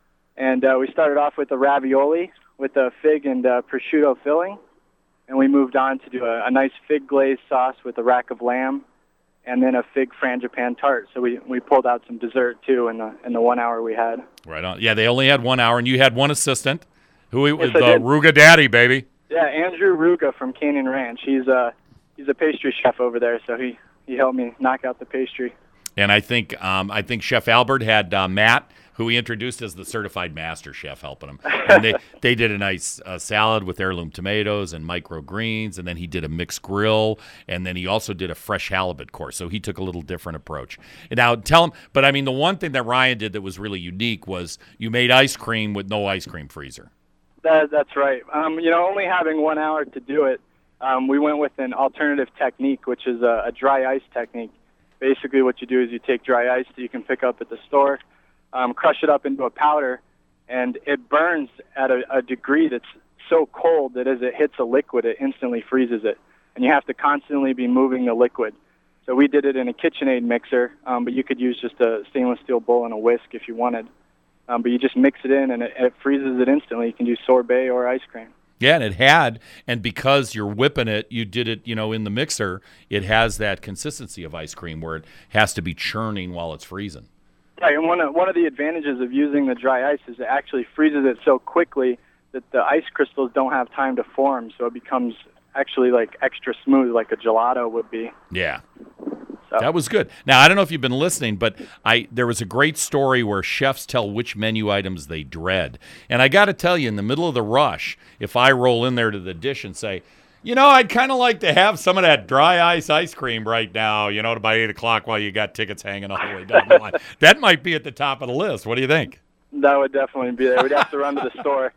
J: And uh, we started off with the ravioli with a fig and uh, prosciutto filling. And we moved on to do a, a nice fig glazed sauce with a rack of lamb. And then a fig frangipane tart. So we, we pulled out some dessert, too, in the in the one hour we had.
B: Right on. Yeah, they only had one hour, and you had one assistant, who was
J: Yes, I
B: the
J: did.
B: Ruga Daddy, baby.
J: Yeah, Andrew Ruga from Canyon Ranch. He's a, he's a pastry chef over there, so he, he helped me knock out the pastry.
B: And I think um, I think Chef Albert had uh, Matt, who he introduced as the certified master chef, helping him. And they, they did a nice uh, salad with heirloom tomatoes and microgreens, and then he did a mixed grill, and then he also did a fresh halibut course. So he took a little different approach. And now tell him, but I mean, the one thing that Ryan did that was really unique was you made ice cream with no ice cream freezer.
J: That, that's right. Um, you know, only having one hour to do it, um, we went with an alternative technique, which is a, a dry ice technique. Basically what you do is you take dry ice that you can pick up at the store, um, crush it up into a powder, and it burns at a, a degree that's so cold that as it hits a liquid, it instantly freezes it. And you have to constantly be moving the liquid. So we did it in a KitchenAid mixer, um, but you could use just a stainless steel bowl and a whisk if you wanted. Um, but you just mix it in, and it, it freezes it instantly. You can do sorbet or ice cream.
B: Yeah, and it had, and because you're whipping it, you did it, you know, in the mixer, it has that consistency of ice cream where it has to be churning while it's freezing.
J: Right, and one of, one of the advantages of using the dry ice is it actually freezes it so quickly that the ice crystals don't have time to form, so it becomes actually like extra smooth like a gelato would be.
B: Yeah.
J: So.
B: That was good. Now, I don't know if you've been listening, but I there was a great story where chefs tell which menu items they dread. And I got to tell you, in the middle of the rush, if I roll in there to the dish and say, you know, I'd kind of like to have some of that dry ice ice cream right now, you know, by eight o'clock while you got tickets hanging all the way down the line. That might be at the top of the list. What do you think?
J: That would definitely be there. We'd have to run to the store.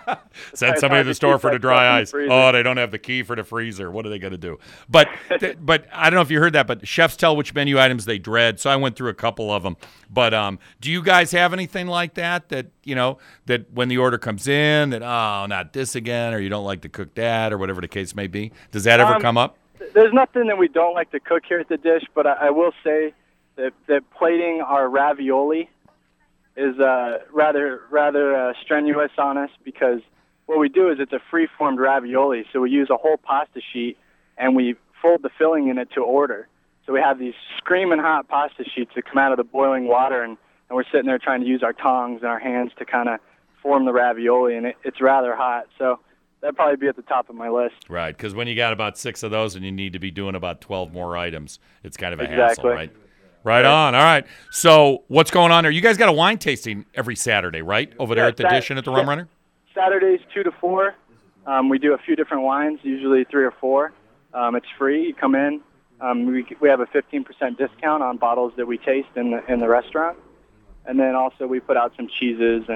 B: Send somebody to the store for the dry ice. Oh, they don't have the key for the freezer. What are they going to do? But th- but I don't know if you heard that, but chefs tell which menu items they dread. So I went through a couple of them. But um, do you guys have anything like that, that, you know, that when the order comes in, that, oh, not this again, or you don't like to cook that, or whatever the case may be? Does that ever
J: um,
B: come up?
J: There's nothing that we don't like to cook here at the dish, but I, I will say that, that plating our ravioli is uh, rather rather uh, strenuous on us, because what we do is it's a free-formed ravioli, so we use a whole pasta sheet and we fold the filling in it to order. So we have these screaming hot pasta sheets that come out of the boiling water, and, and we're sitting there trying to use our tongs and our hands to kind of form the ravioli, and it, it's rather hot. So that'd probably be at the top of my list.
B: Right, because when you got about six of those and you need to be doing about twelve more items, it's kind of a
J: Exactly.
B: hassle, right? Right on. All right. So what's going on there? You guys got a wine tasting every Saturday, right? Over there
J: Yeah,
B: at the
J: Sat-
B: Dish and at the Rum Runner?
J: Saturdays, two to four. Um, we do a few different wines, usually three or four. Um, it's free. You come in. Um, we we have a fifteen percent discount on bottles that we taste in the in the restaurant, and then also we put out some cheeses and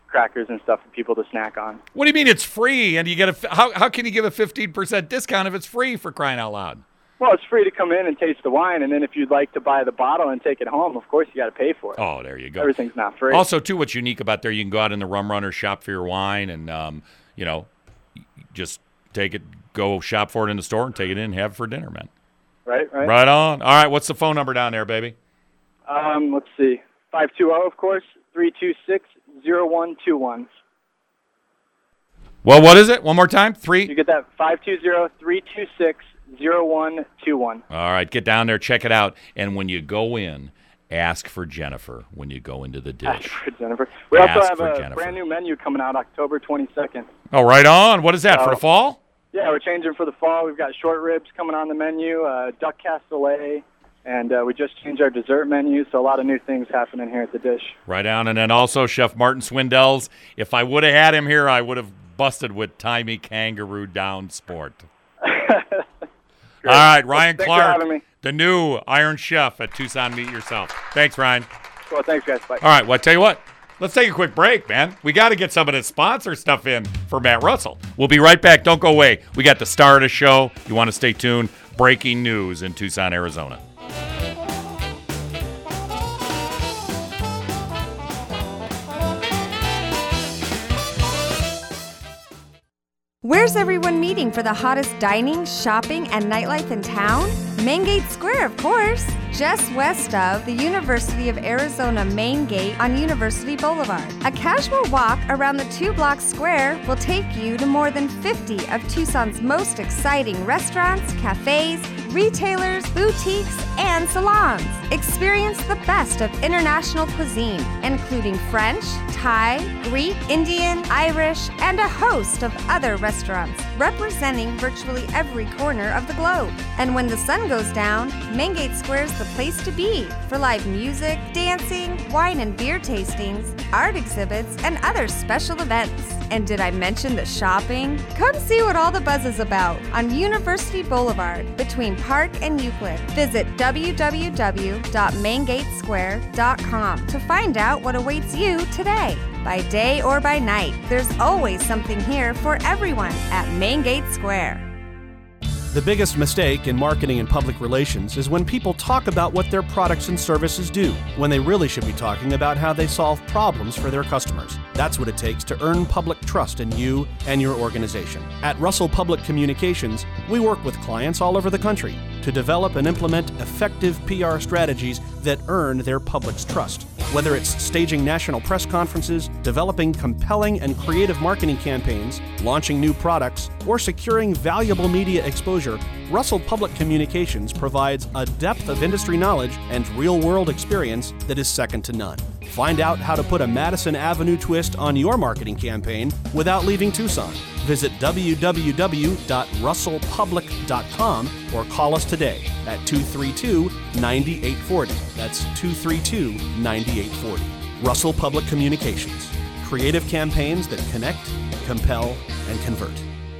J: crackers and stuff for people to snack on.
B: What do you mean it's free? And you get a how how can you give a fifteen percent discount if it's free, for crying out loud?
J: Well, it's free to come in and taste the wine, and then if you'd like to buy the bottle and take it home, of course you got to pay for it.
B: Oh, there you go.
J: Everything's not free.
B: Also, too, what's unique about there, you can go out in the Rum Runner, shop for your wine, and um, you know, just take it, go shop for it in the store, and take it in and have it for dinner, man.
J: Right, right.
B: Right on. All right, what's the phone number down there, baby?
J: Um, let's see, five two zero, of course, three two six zero one two one.
B: Well, what is it? One more time. Three.
J: You get that five two zero, three two six zero one two one.
B: All right, get down there, check it out, and when you go in, ask for Jennifer when you go into the dish.
J: Ask for Jennifer. We
B: Ask
J: also have
B: for
J: a
B: Jennifer.
J: brand new menu coming out October twenty-second.
B: Oh, right on. What is that,
J: Uh,
B: for the fall?
J: Yeah, we're changing for the fall. We've got short ribs coming on the menu, uh, duck cassoulet, and uh, we just changed our dessert menu, so a lot of new things happening here at the dish.
B: Right on. And then also Chef Martin Swindells. If I would have had him here, I would have busted with Timey Kangaroo Down Sport. All right, Ryan
J: Thanks for
B: Clark,
J: having me.
B: the new Iron Chef at Tucson Meet Yourself. Thanks, Ryan.
J: Well, thanks, guys. Bye.
B: All right, well, I tell you what. Let's take a quick break, man. We got to get some of this sponsor stuff in for Matt Russell. We'll be right back. Don't go away. We got the star of the show. You want to stay tuned. Breaking news in Tucson, Arizona.
K: Where's everyone meeting for the hottest dining, shopping, and nightlife in town? Main Gate Square, of course. Just west of the University of Arizona Main Gate on University Boulevard. A casual walk around the two-block square will take you to more than fifty of Tucson's most exciting restaurants, cafes, retailers, boutiques, and salons. Experience the best of international cuisine, including French, Thai, Greek, Indian, Irish, and a host of other restaurants representing virtually every corner of the globe. And when the sun goes down, Main Gate Square's the place to be for live music, dancing, wine and beer tastings, art exhibits, and other special events. And did I mention the shopping? Come see what all the buzz is about on University Boulevard between Park and Euclid. Visit w w w dot main gate square dot com to find out what awaits you today. By day or by night, there's always something here for everyone at Main Gate Square.
L: The biggest mistake in marketing and public relations is when people talk about what their products and services do, when they really should be talking about how they solve problems for their customers. That's what it takes to earn public trust in you and your organization. At Russell Public Communications, we work with clients all over the country to develop and implement effective P R strategies that earn their public's trust. Whether it's staging national press conferences, developing compelling and creative marketing campaigns, launching new products, or securing valuable media exposure, Russell Public Communications provides a depth of industry knowledge and real-world experience that is second to none. Find out how to put a Madison Avenue twist on your marketing campaign without leaving Tucson. Visit w w w dot russell public dot com or call us today at two three two, nine eight four zero. That's two three two, nine eight four zero. Russell Public Communications. Creative campaigns that connect, compel, and convert.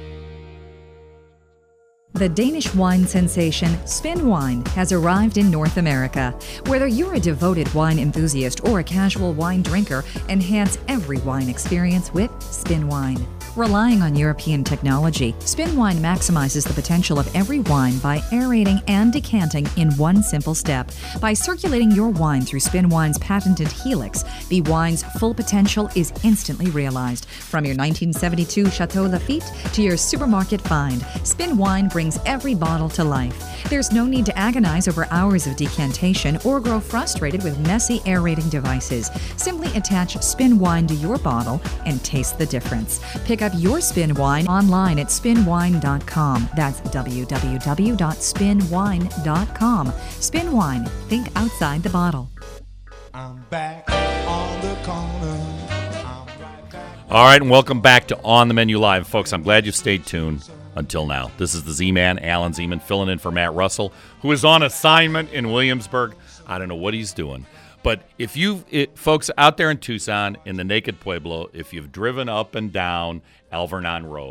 A: The Danish wine sensation Spin Wine has arrived in North America. Whether you're a devoted wine enthusiast or a casual wine drinker, enhance every wine experience with Spin Wine. Relying on European technology, Spin Wine maximizes the potential of every wine by aerating and decanting in one simple step. By circulating your wine through Spin Wine's patented Helix, the wine's full potential is instantly realized. From your nineteen seventy-two Chateau Lafite to your supermarket find, Spin Wine brings every bottle to life. There's no need to agonize over hours of decantation or grow frustrated with messy aerating devices. Simply attach Spin Wine to your bottle and taste the difference. Pick up your Spin Wine online at spin wine dot com. That's w w w dot spin wine dot com. Spin Wine. Think outside the bottle.
E: I'm back on the corner. I'm right back.
B: All right, and welcome back to On the Menu Live. Folks, I'm glad you stayed tuned until now. This is the Z-Man, Alan Zeman, filling in for Matt Russell, who is on assignment in Williamsburg. I don't know what he's doing. But if you, it, folks out there in Tucson, in the Naked Pueblo, if you've driven up and down Alvernon Road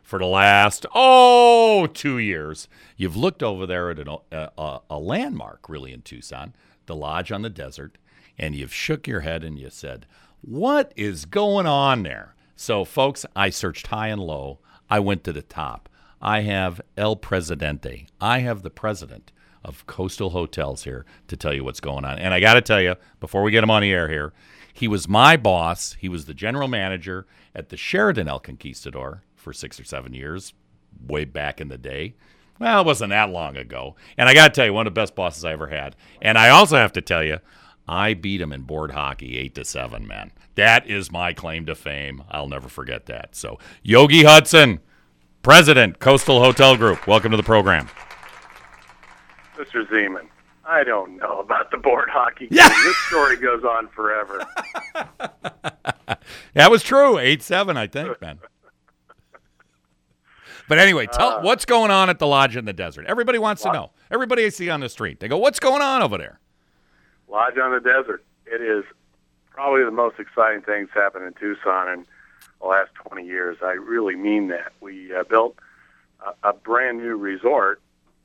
B: for the last, oh, two years, you've looked over there at an, a, a landmark, really, in Tucson, the Lodge on the Desert, and you've shook your head and you said, what is going on there? So, folks, I searched high and low. I went to the top. I have El Presidente. I have the president of Coastal Hotels here to tell you what's going on. And I got to tell you, before we get him on the air here, he was my boss. He was the general manager at the Sheraton El Conquistador for six or seven years, way back in the day. Well, it wasn't that long ago. And I got to tell you, one of the best bosses I ever had. And I also have to tell you, I beat him in board hockey eight to seven, man. That is my claim to fame. I'll never forget that. So, Yogi Hudson, President, Coastal Hotel Group, welcome to the program.
N: Mister Zeman, I don't know about the board hockey game. Yeah. This story goes on forever.
B: That was true. eight seven, I think, man. But anyway, tell uh, what's going on at the Lodge in the Desert. Everybody wants to know. Everybody I see on the street, they go, what's going on over there?
N: Lodge on the Desert. It is probably the most exciting things happened in Tucson in the last twenty years. I really mean that. We uh, built a, a brand new resort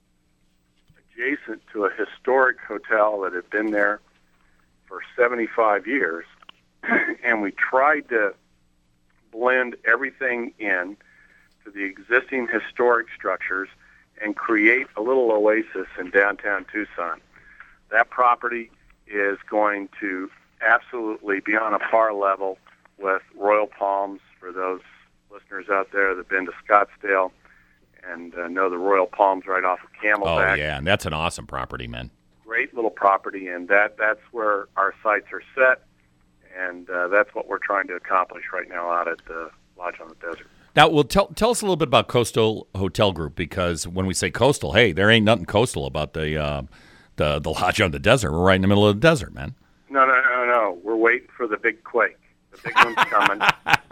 N: adjacent to a historic hotel that had been there for seventy-five years, and we tried to blend everything in to the existing historic structures and create a little oasis in downtown Tucson. That property is going to absolutely be on a par level with Royal Palms. For those listeners out there that have been to Scottsdale and uh, know the Royal Palms right off of Camelback.
B: Oh, yeah, and that's an awesome property, man.
N: Great little property, and that, that's where our sights are set, and uh, that's what we're trying to accomplish right now out at the Lodge on the Desert.
B: Now, well, tell tell us a little bit about Coastal Hotel Group, because when we say coastal, hey, there ain't nothing coastal about the uh, the the Lodge on the Desert. We're right in the middle of the desert, man.
N: No, no, no, no. We're waiting for the big quake. The big one's coming.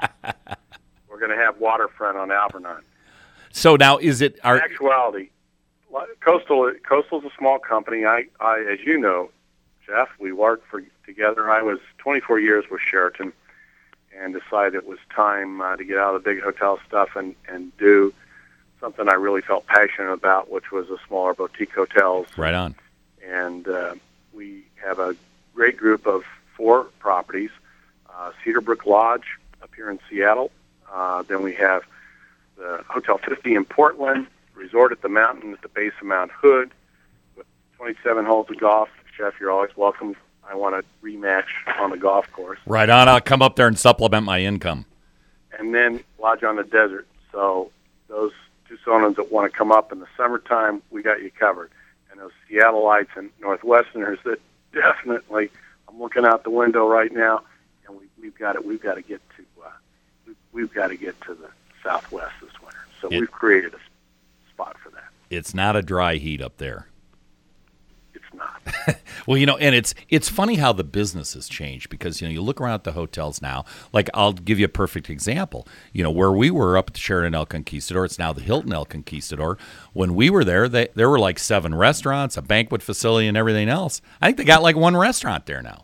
N: We're going to have waterfront on Alvernon.
B: So now, is it our
N: in actuality? Coastal Coastal's a small company. I, I, as you know, Jeff, we worked for together. I was twenty-four years with Sheraton, and decided it was time uh, to get out of the big hotel stuff and, and do something I really felt passionate about, which was the smaller boutique hotels.
B: Right on.
N: And uh, we have a great group of four properties. Uh, Cedar Brook Lodge up here in Seattle. Uh, then we have the Hotel fifty in Portland, Resort at the Mountain at the base of Mount Hood, with twenty-seven holes of golf. Jeff, you're always welcome. I want a rematch on the golf course.
B: Right on. I'll come up there and supplement my income.
N: And then Lodge on the Desert. So those Tucsonans that want to come up in the summertime, we got you covered. And those Seattleites and Northwesterners that definitely, I'm looking out the window right now, and we, we've got it. We've got to get to. Uh, we, we've got to get to the Southwest this winter. So it, we've created a spot for that.
B: It's not a dry heat up there.
N: It's not.
B: Well, you know, and it's it's funny how the business has changed, because, you know, you look around at the hotels now. Like, I'll give you a perfect example. You know, where we were up at the Sheraton El Conquistador, it's now the Hilton El Conquistador. When we were there, they, there were like seven restaurants, a banquet facility, and everything else. I think they got like one restaurant there now.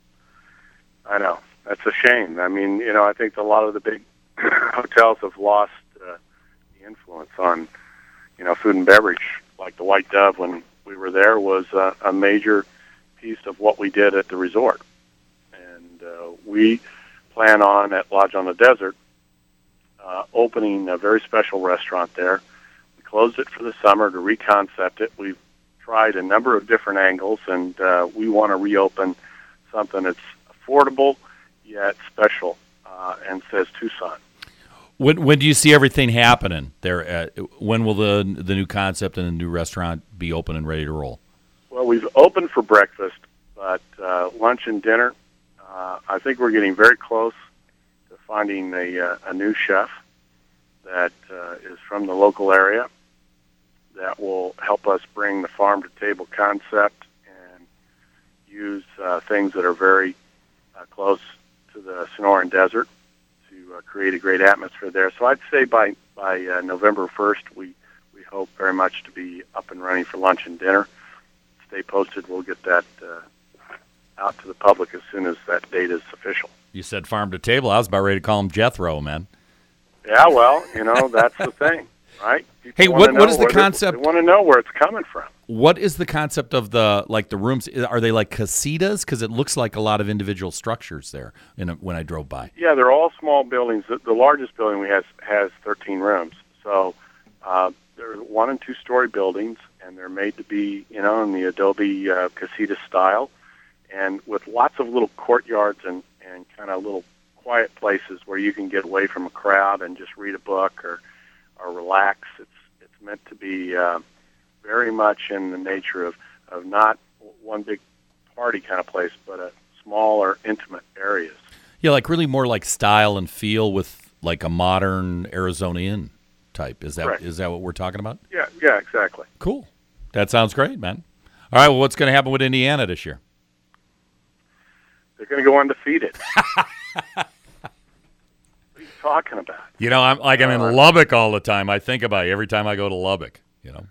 N: I know. That's a shame. I mean, you know, I think a lot of the big hotels have lost uh, the influence on, you know, food and beverage. Like the White Dove, when we were there, was uh, a major piece of what we did at the resort. And uh, we plan on, at Lodge on the Desert, uh, opening a very special restaurant there. We closed it for the summer to reconcept it. We've tried a number of different angles, and uh, we want to reopen something that's affordable yet special uh, and says Tucson.
B: When when do you see everything happening there? At, when will the the new concept and the new restaurant be open and ready to roll?
N: Well, we've opened for breakfast, but uh, lunch and dinner, uh, I think we're getting very close to finding a, uh, a new chef that uh, is from the local area that will help us bring the farm-to-table concept and use uh, things that are very uh, close to the Sonoran Desert to uh, create a great atmosphere there. So I'd say by, by uh, November first, we, we hope very much to be up and running for lunch and dinner. Stay posted. We'll get that uh, out to the public as soon as that date is official.
B: You said farm to table. I was about ready to call him Jethro, man.
N: Yeah, well, you know, that's the thing, right? People
B: Hey,
N: wanna
B: what
N: know
B: what is the
N: where they're-
B: concept?
N: They want to know where it's coming from.
B: What is the concept of the like the rooms? Are they like casitas? Because it looks like a lot of individual structures there. In a, when I drove by.
N: Yeah, they're all small buildings. The, the largest building we have has thirteen rooms. So uh, they're one and two story buildings, and they're made to be, you know, in the Adobe uh, casita style, and with lots of little courtyards and, and kind of little quiet places where you can get away from a crowd and just read a book or or relax. It's it's meant to be uh, very much in the nature of, of not one big party kind of place, but a smaller, intimate areas.
B: Yeah, like really more like style and feel with like a modern Arizona Inn type. Is that
N: Correct.
B: is that what we're talking about?
N: Yeah, yeah, exactly.
B: Cool. That sounds great, man. All right, well, what's going to happen with Indiana this year?
N: They're going to go undefeated. What are you talking about?
B: You know, I'm like I'm in
N: Uh,
B: Lubbock all the time. I think about you every time I go to Lubbock. You know,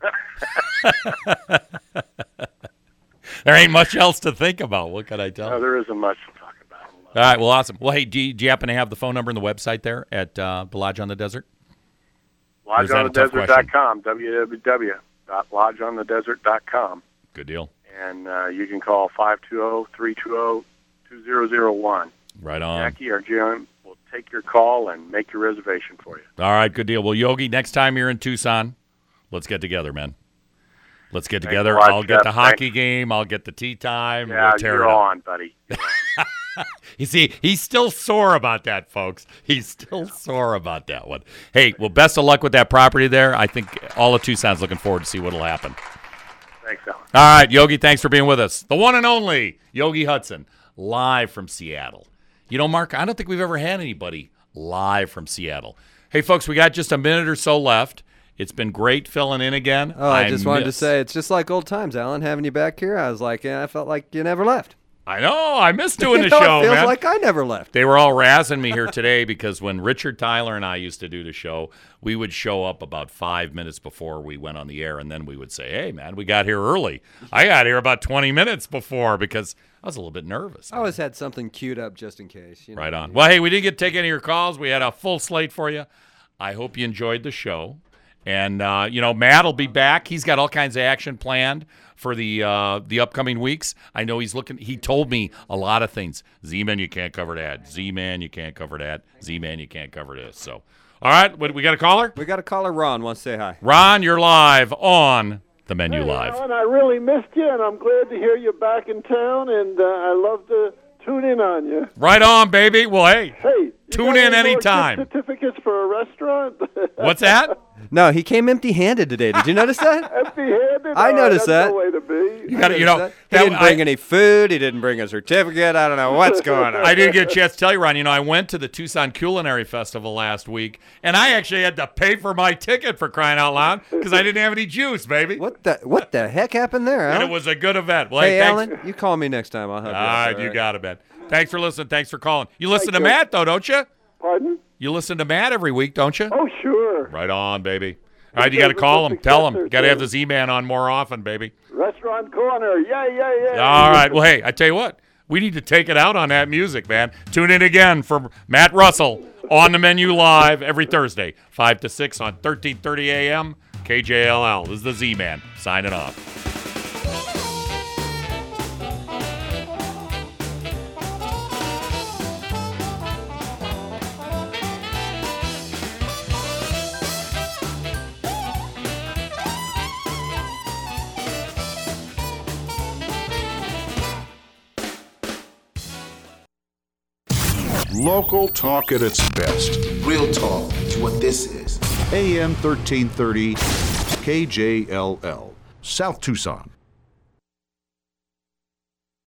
B: there ain't much else to think about. What can I tell
N: No,
B: you?
N: there isn't much to talk about.
B: All right, well, awesome. Well, hey, do you, do you happen to have the phone number and the website there at uh, the Lodge on the Desert? Or is
N: Lodge
B: that
N: on
B: a
N: the
B: tough
N: desert
B: question?
N: dot com, w w w dot lodge on the desert dot com.
B: Good deal.
N: And uh, you can call five two zero, three two zero, two zero zero one.
B: Right on.
N: Jackie or Jim will take your call and make your reservation for you.
B: All right, good deal. Well, Yogi, next time you're in Tucson, let's get together, man. Let's get
N: Thanks
B: together.
N: a lot,
B: I'll get
N: Jeff.
B: the hockey game. I'll get the tea time.
N: Yeah,
B: we'll tear
N: you're
B: it up.
N: on, buddy. You're on.
B: You see, he's still sore about that, folks. He's still sore about that one. Hey, well, best of luck with that property there. I think all of Tucson's looking forward to see what'll happen.
N: Thanks, Alan.
B: All right, Yogi, thanks for being with us. The one and only Yogi Hudson, live from Seattle. You know, Mark, I don't think we've ever had anybody live from Seattle. Hey, folks, we got just a minute or so left. It's been great filling in again.
O: Oh, I just wanted to
B: miss-
O: say, it's just like old times, Alan, having you back here. I was like, yeah, I felt like you never left.
B: I know. I miss doing
O: You
B: the
O: know,
B: show,
O: it feels
B: man.
O: like I never left.
B: They were all razzing me here today because when Richard Tyler and I used to do the show, we would show up about five minutes before we went on the air, and then we would say, hey, man, we got here early. I got here about twenty minutes before because I was a little bit nervous.
O: I always had something queued up just in case. You know?
B: Right on. Well, hey, we didn't get to take any of your calls. We had a full slate for you. I hope you enjoyed the show. And, uh, you know, Matt will be back. He's got all kinds of action planned for the uh, the upcoming weeks. I know he's looking. He told me a lot of things. Z-Man, you can't cover that. Z-Man, you can't cover that. Z-Man, you can't cover this. So, all right, what, we got a caller?
O: We got a caller. Ron wants to say hi.
B: Ron, you're live on the Menu
P: Hey,
B: Live.
P: Alan, I really missed you, and I'm glad to hear you back in town, and uh, I love to tune in on you.
B: Right on, baby. Well, hey,
P: Hey, you
B: tune
P: got
B: in
P: any more
B: anytime.
P: gift certificates for a restaurant?
B: What's that?
O: No, he came empty-handed today. Did you notice that?
P: Empty-handed?
O: I
P: Oh,
O: noticed
P: that's
O: that.
P: no way to be.
B: You got to, you know,
O: He
B: that-
O: didn't bring
B: I-
O: any food. He didn't bring a certificate. I don't know what's going on.
B: I didn't get a chance to tell you, Ron. You know, I went to the Tucson Culinary Festival last week, and I actually had to pay for my ticket for crying out loud because I didn't have any juice, baby.
O: What the what the heck happened there,
B: And
O: Alan?
B: it was a good event. Well,
O: hey,
B: thanks.
O: Alan, you call me next time. I'll help you.
B: All
O: out,
B: right, you got it, man. Thanks for listening. Thanks for calling. You listen to
P: Thank you.
B: Matt, though, don't you?
P: Pardon?
B: You listen to Matt every week, don't you?
P: Oh, sure.
B: Right on, baby. All right, you got to call him. Tell him. Got to have the Z-Man on more often, baby.
P: Restaurant Corner. Yeah, yeah, yeah.
B: All right. Well, hey, I tell you what. We need to take it out on that music, man. Tune in again for Matt Russell on the Menu Live every Thursday, five to six on thirteen thirty A M K J L L. This is the Z-Man signing off.
Q: Local talk at its best.
R: Real talk is what this is.
Q: A M thirteen thirty K J L L, South Tucson.